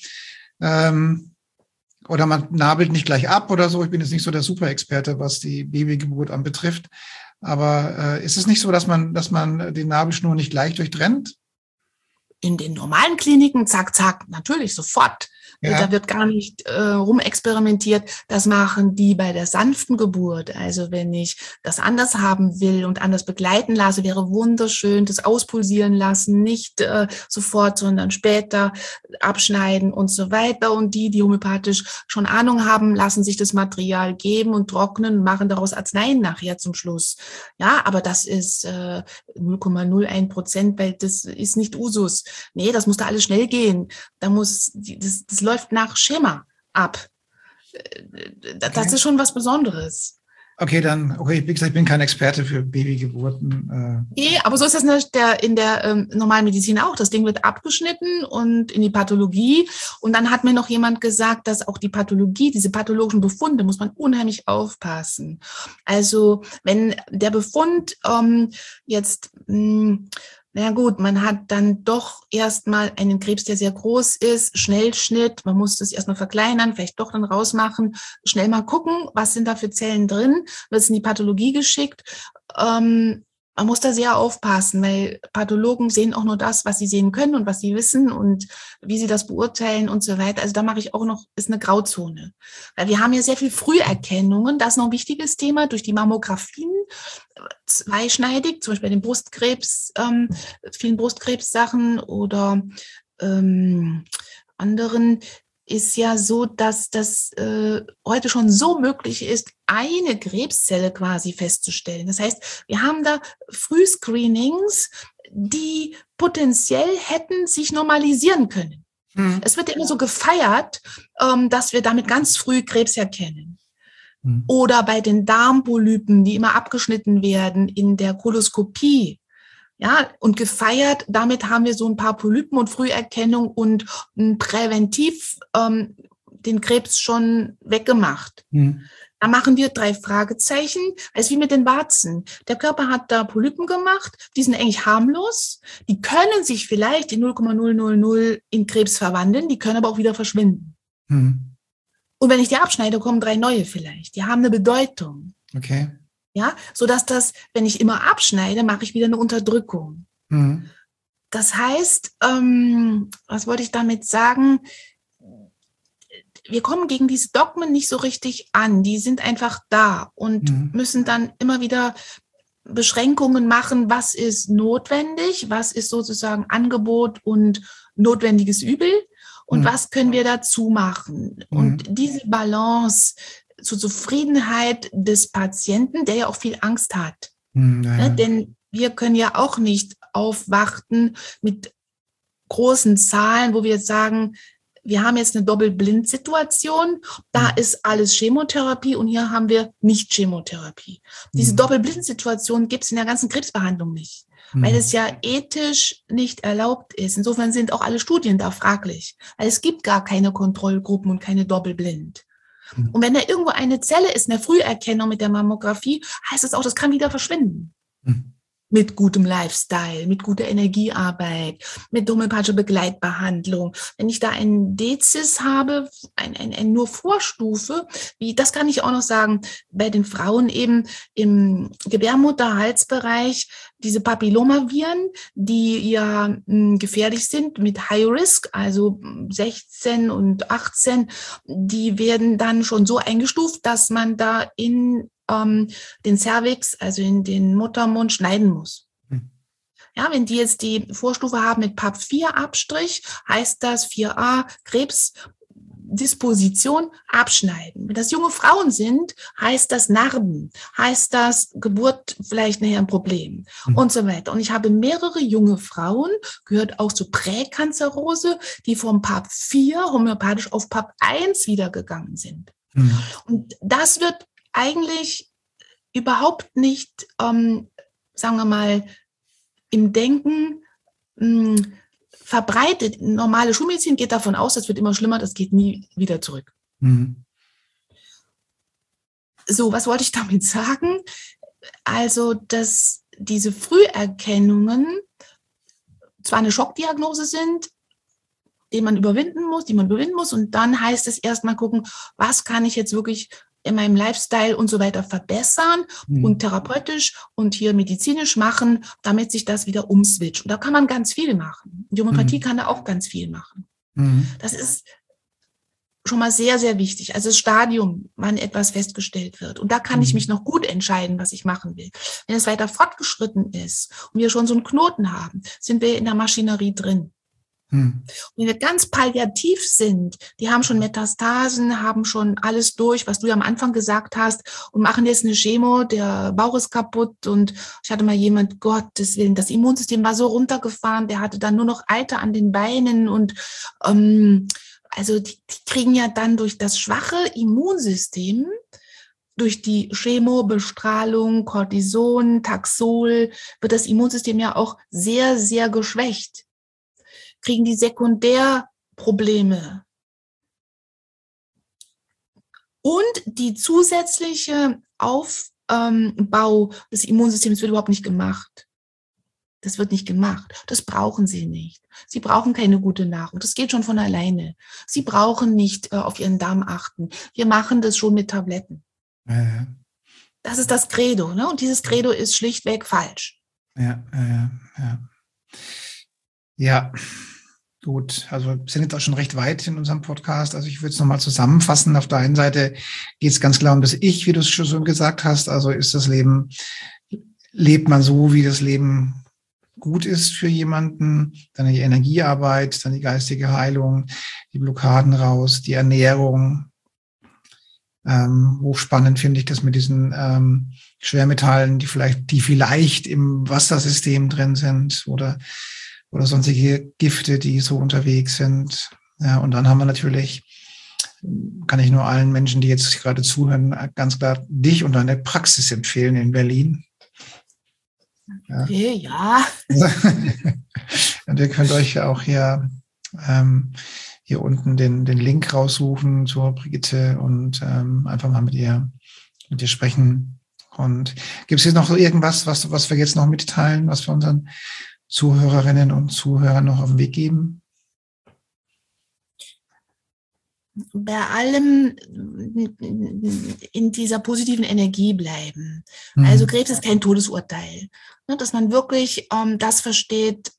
Oder man nabelt nicht gleich ab oder so. Ich bin jetzt nicht so der Superexperte, was die Babygeburt anbetrifft. Aber ist es nicht so, dass man den Nabelschnur nicht gleich durchtrennt? In den normalen Kliniken, zack, zack, natürlich sofort. Ja. Da wird gar nicht rumexperimentiert. Das machen die bei der sanften Geburt. Also wenn ich das anders haben will und anders begleiten lasse, wäre wunderschön, das auspulsieren lassen, nicht sofort, sondern später abschneiden und so weiter. Und die homöopathisch schon Ahnung haben, lassen sich das Material geben und trocknen und machen daraus Arzneien nachher zum Schluss. Ja, aber das ist 0,01%, weil das ist nicht Usus. Nee, das muss da alles schnell gehen. Das läuft nach Schema ab. Das ist schon was Besonderes. Okay, wie gesagt, ich bin kein Experte für Babygeburten. Nee, aber so ist das in der normalen Medizin auch. Das Ding wird abgeschnitten und in die Pathologie. Und dann hat mir noch jemand gesagt, dass auch die Pathologie, diese pathologischen Befunde, muss man unheimlich aufpassen. Also wenn der Befund jetzt... Na gut, man hat dann doch erstmal einen Krebs, der sehr groß ist, Schnellschnitt, man muss das erstmal verkleinern, vielleicht doch dann rausmachen, schnell mal gucken, was sind da für Zellen drin, wird es in die Pathologie geschickt. Man muss da sehr aufpassen, weil Pathologen sehen auch nur das, was sie sehen können und was sie wissen und wie sie das beurteilen und so weiter. Also da mache ich auch noch, ist eine Grauzone. Weil wir haben ja sehr viel Früherkennungen, das ist noch ein wichtiges Thema, durch die Mammografien, zweischneidig, zum Beispiel bei den Brustkrebs, vielen Brustkrebssachen oder anderen, ist ja so, dass das heute schon so möglich ist, eine Krebszelle quasi festzustellen. Das heißt, wir haben da Frühscreenings, die potenziell hätten sich normalisieren können. Es wird ja immer so gefeiert, dass wir damit ganz früh Krebs erkennen. Oder bei den Darmpolypen, die immer abgeschnitten werden in der Koloskopie. Ja, und gefeiert, damit haben wir so ein paar Polypen und Früherkennung und präventiv den Krebs schon weggemacht. Da machen wir 3 Fragezeichen, also wie mit den Warzen. Der Körper hat da Polypen gemacht, die sind eigentlich harmlos, die können sich vielleicht in 0,000 in Krebs verwandeln, die können aber auch wieder verschwinden. Und wenn ich die abschneide, kommen 3 neue vielleicht, die haben eine Bedeutung. Okay. Ja, sodass das, wenn ich immer abschneide, mache ich wieder eine Unterdrückung. Das heißt, was wollte ich damit sagen? Wir kommen gegen diese Dogmen nicht so richtig an. Die sind einfach da und müssen dann immer wieder Beschränkungen machen, was ist notwendig, was ist sozusagen Angebot und notwendiges Übel und was können wir dazu machen. Und diese Balance zur Zufriedenheit des Patienten, der ja auch viel Angst hat. Ne? Denn wir können ja auch nicht aufwarten mit großen Zahlen, wo wir jetzt sagen, wir haben jetzt eine Doppelblind-Situation, da ist alles Chemotherapie und hier haben wir nicht Chemotherapie. Diese Doppelblind-Situation gibt es in der ganzen Krebsbehandlung nicht, weil es ja ethisch nicht erlaubt ist. Insofern sind auch alle Studien da fraglich, weil es gibt gar keine Kontrollgruppen und keine Doppelblind. Und wenn da irgendwo eine Zelle ist, in der Früherkennung mit der Mammographie, heißt das auch, das kann wieder verschwinden. Mit gutem Lifestyle, mit guter Energiearbeit, mit homöopathischer Begleitbehandlung. Wenn ich da einen Dezis habe, ein nur Vorstufe, das kann ich auch noch sagen, bei den Frauen eben im Gebärmutterhalsbereich, diese Papillomaviren, die ja gefährlich sind mit High Risk, also 16 und 18, die werden dann schon so eingestuft, dass man da in den Cervix, also in den Muttermund, schneiden muss. Ja, wenn die jetzt die Vorstufe haben mit PAP 4 Abstrich, heißt das 4a Krebsdisposition abschneiden. Wenn das junge Frauen sind, heißt das Narben, heißt das Geburt vielleicht nachher ein Problem und so weiter. Und ich habe mehrere junge Frauen, gehört auch zur Präkanzerose, die vom PAP 4 homöopathisch auf PAP 1 wieder gegangen sind. Und das wird eigentlich überhaupt nicht, sagen wir mal, im Denken verbreitet. Normale Schulmedizin geht davon aus, das wird immer schlimmer, das geht nie wieder zurück. So, was wollte ich damit sagen? Also, dass diese Früherkennungen zwar eine Schockdiagnose sind, die man überwinden muss und dann heißt es erstmal gucken, was kann ich jetzt wirklich in meinem Lifestyle und so weiter verbessern und therapeutisch und hier medizinisch machen, damit sich das wieder umswitcht. Und da kann man ganz viel machen. Die Homöopathie kann da auch ganz viel machen. Das ist schon mal sehr, sehr wichtig. Also das Stadium, wann etwas festgestellt wird. Und da kann ich mich noch gut entscheiden, was ich machen will. Wenn es weiter fortgeschritten ist und wir schon so einen Knoten haben, sind wir in der Maschinerie drin. Und wenn wir ganz palliativ sind, die haben schon Metastasen, haben schon alles durch, was du ja am Anfang gesagt hast, und machen jetzt eine Chemo, der Bauch ist kaputt. Und ich hatte mal jemand, Gottes Willen, das Immunsystem war so runtergefahren, der hatte dann nur noch Eiter an den Beinen. Und also die kriegen ja dann durch das schwache Immunsystem, durch die Chemobestrahlung, Cortison, Taxol, wird das Immunsystem ja auch sehr, sehr geschwächt. Kriegen die Sekundärprobleme. Und die zusätzliche Aufbau des Immunsystems wird überhaupt nicht gemacht. Das wird nicht gemacht. Das brauchen sie nicht. Sie brauchen keine gute Nahrung. Das geht schon von alleine. Sie brauchen nicht auf ihren Darm achten. Wir machen das schon mit Tabletten. Ja. Das ist das Credo, ne? Und dieses Credo ist schlichtweg falsch. Ja. Ja, gut. Also wir sind jetzt auch schon recht weit in unserem Podcast. Also ich würde es nochmal zusammenfassen. Auf der einen Seite geht es ganz klar um das Ich, wie du es schon gesagt hast. Also ist das Leben, lebt man so, wie das Leben gut ist für jemanden, dann die Energiearbeit, dann die geistige Heilung, die Blockaden raus, die Ernährung. Hochspannend finde ich das mit diesen Schwermetallen, die vielleicht im Wassersystem drin sind oder sonstige Gifte, die so unterwegs sind. Ja, und dann haben wir natürlich, kann ich nur allen Menschen, die jetzt gerade zuhören, ganz klar dich und deine Praxis empfehlen in Berlin. Ja. Okay, ja. Und ihr könnt euch ja auch hier unten den Link raussuchen zur Brigitte und einfach mal mit ihr sprechen. Und gibt es jetzt noch irgendwas, was wir jetzt noch mitteilen, was wir unseren Zuhörerinnen und Zuhörern noch auf den Weg geben? Bei allem in dieser positiven Energie bleiben. Also Krebs ist kein Todesurteil. Dass man wirklich das versteht,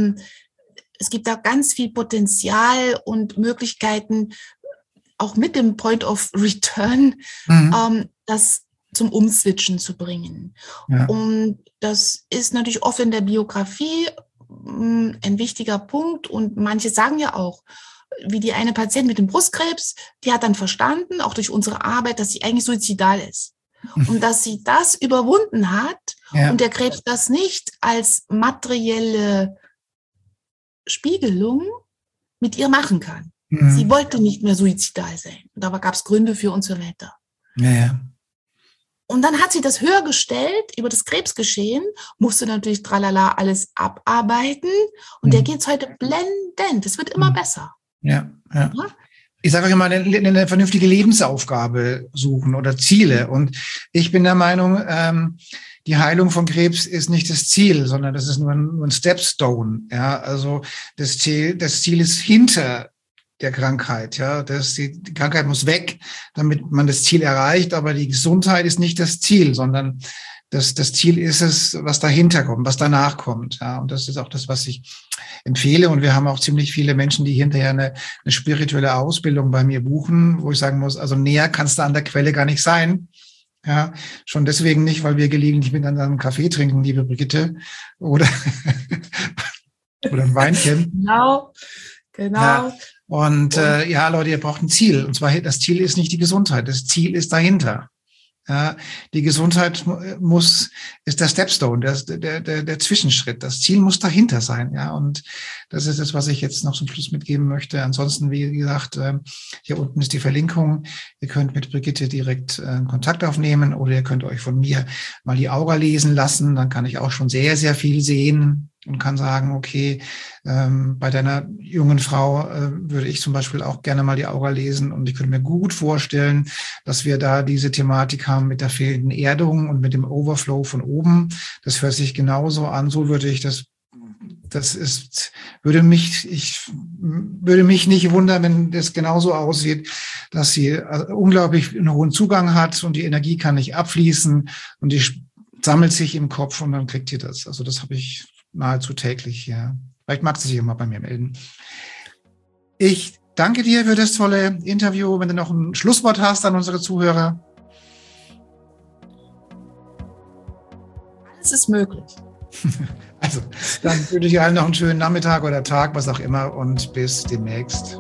es gibt da ganz viel Potenzial und Möglichkeiten, auch mit dem Point of Return, das zum Umswitchen zu bringen. Ja. Und das ist natürlich oft in der Biografie ein wichtiger Punkt. Und manche sagen ja auch, wie die eine Patientin mit dem Brustkrebs, die hat dann verstanden, auch durch unsere Arbeit, dass sie eigentlich suizidal ist. Und dass sie das überwunden hat und der Krebs das nicht als materielle Spiegelung mit ihr machen kann. Sie wollte nicht mehr suizidal sein. Und da gab es Gründe für und so weiter. Ja. Und dann hat sie das höher gestellt über das Krebsgeschehen, musste natürlich tralala alles abarbeiten. Und der geht es heute blendend. Es wird immer besser. Ja. Ich sage euch immer, eine vernünftige Lebensaufgabe suchen oder Ziele. Und ich bin der Meinung, die Heilung von Krebs ist nicht das Ziel, sondern das ist nur ein Stepstone. Ja, also das Ziel ist hinter der Krankheit. Ja, die Krankheit muss weg, damit man das Ziel erreicht. Aber die Gesundheit ist nicht das Ziel, sondern das Ziel ist es, was dahinter kommt, was danach kommt. Ja, und das ist auch das, was ich empfehle. Und wir haben auch ziemlich viele Menschen, die hinterher eine spirituelle Ausbildung bei mir buchen, wo ich sagen muss, also näher kannst du an der Quelle gar nicht sein. Ja, schon deswegen nicht, weil wir gelegentlich miteinander einen Kaffee trinken, liebe Brigitte, oder ein Weinchen. Genau. Ja. Und Leute, ihr braucht ein Ziel. Und zwar, das Ziel ist nicht die Gesundheit, das Ziel ist dahinter. Ja, die Gesundheit ist der Stepstone, der Zwischenschritt. Das Ziel muss dahinter sein. Ja, und das ist das, was ich jetzt noch zum Schluss mitgeben möchte. Ansonsten, wie gesagt, hier unten ist die Verlinkung. Ihr könnt mit Brigitte direkt Kontakt aufnehmen oder ihr könnt euch von mir mal die Aura lesen lassen. Dann kann ich auch schon sehr, sehr viel sehen und kann sagen, okay, bei deiner jungen Frau würde ich zum Beispiel auch gerne mal die Aura lesen und ich könnte mir gut vorstellen, dass wir da diese Thematik haben mit der fehlenden Erdung und mit dem Overflow von oben. Das hört sich genauso an, so würde ich würde mich nicht wundern, wenn das genauso aussieht, dass sie unglaublich einen hohen Zugang hat und die Energie kann nicht abfließen und die sammelt sich im Kopf und dann kriegt ihr das. Also das habe ich nahezu täglich, ja. Vielleicht mag sie sich immer bei mir melden. Ich danke dir für das tolle Interview. Wenn du noch ein Schlusswort hast an unsere Zuhörer. Alles ist möglich. Also, dann wünsche ich allen noch einen schönen Nachmittag oder Tag, was auch immer, und bis demnächst.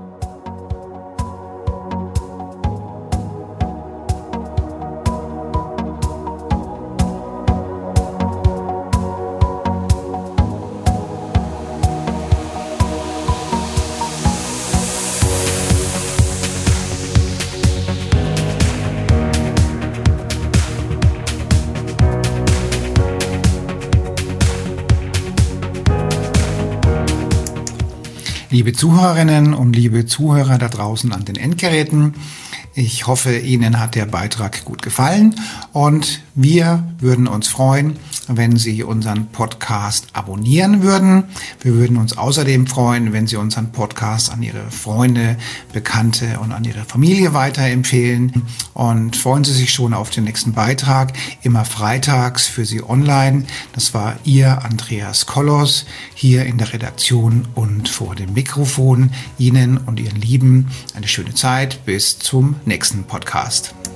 Liebe Zuhörerinnen und liebe Zuhörer da draußen an den Endgeräten, ich hoffe, Ihnen hat der Beitrag gut gefallen und wir würden uns freuen, wenn Sie unseren Podcast abonnieren würden. Wir würden uns außerdem freuen, wenn Sie unseren Podcast an Ihre Freunde, Bekannte und an Ihre Familie weiterempfehlen. Und freuen Sie sich schon auf den nächsten Beitrag, immer freitags für Sie online. Das war Ihr Andreas Kollos hier in der Redaktion und vor dem Mikrofon. Ihnen und Ihren Lieben eine schöne Zeit. Bis zum nächsten Podcast.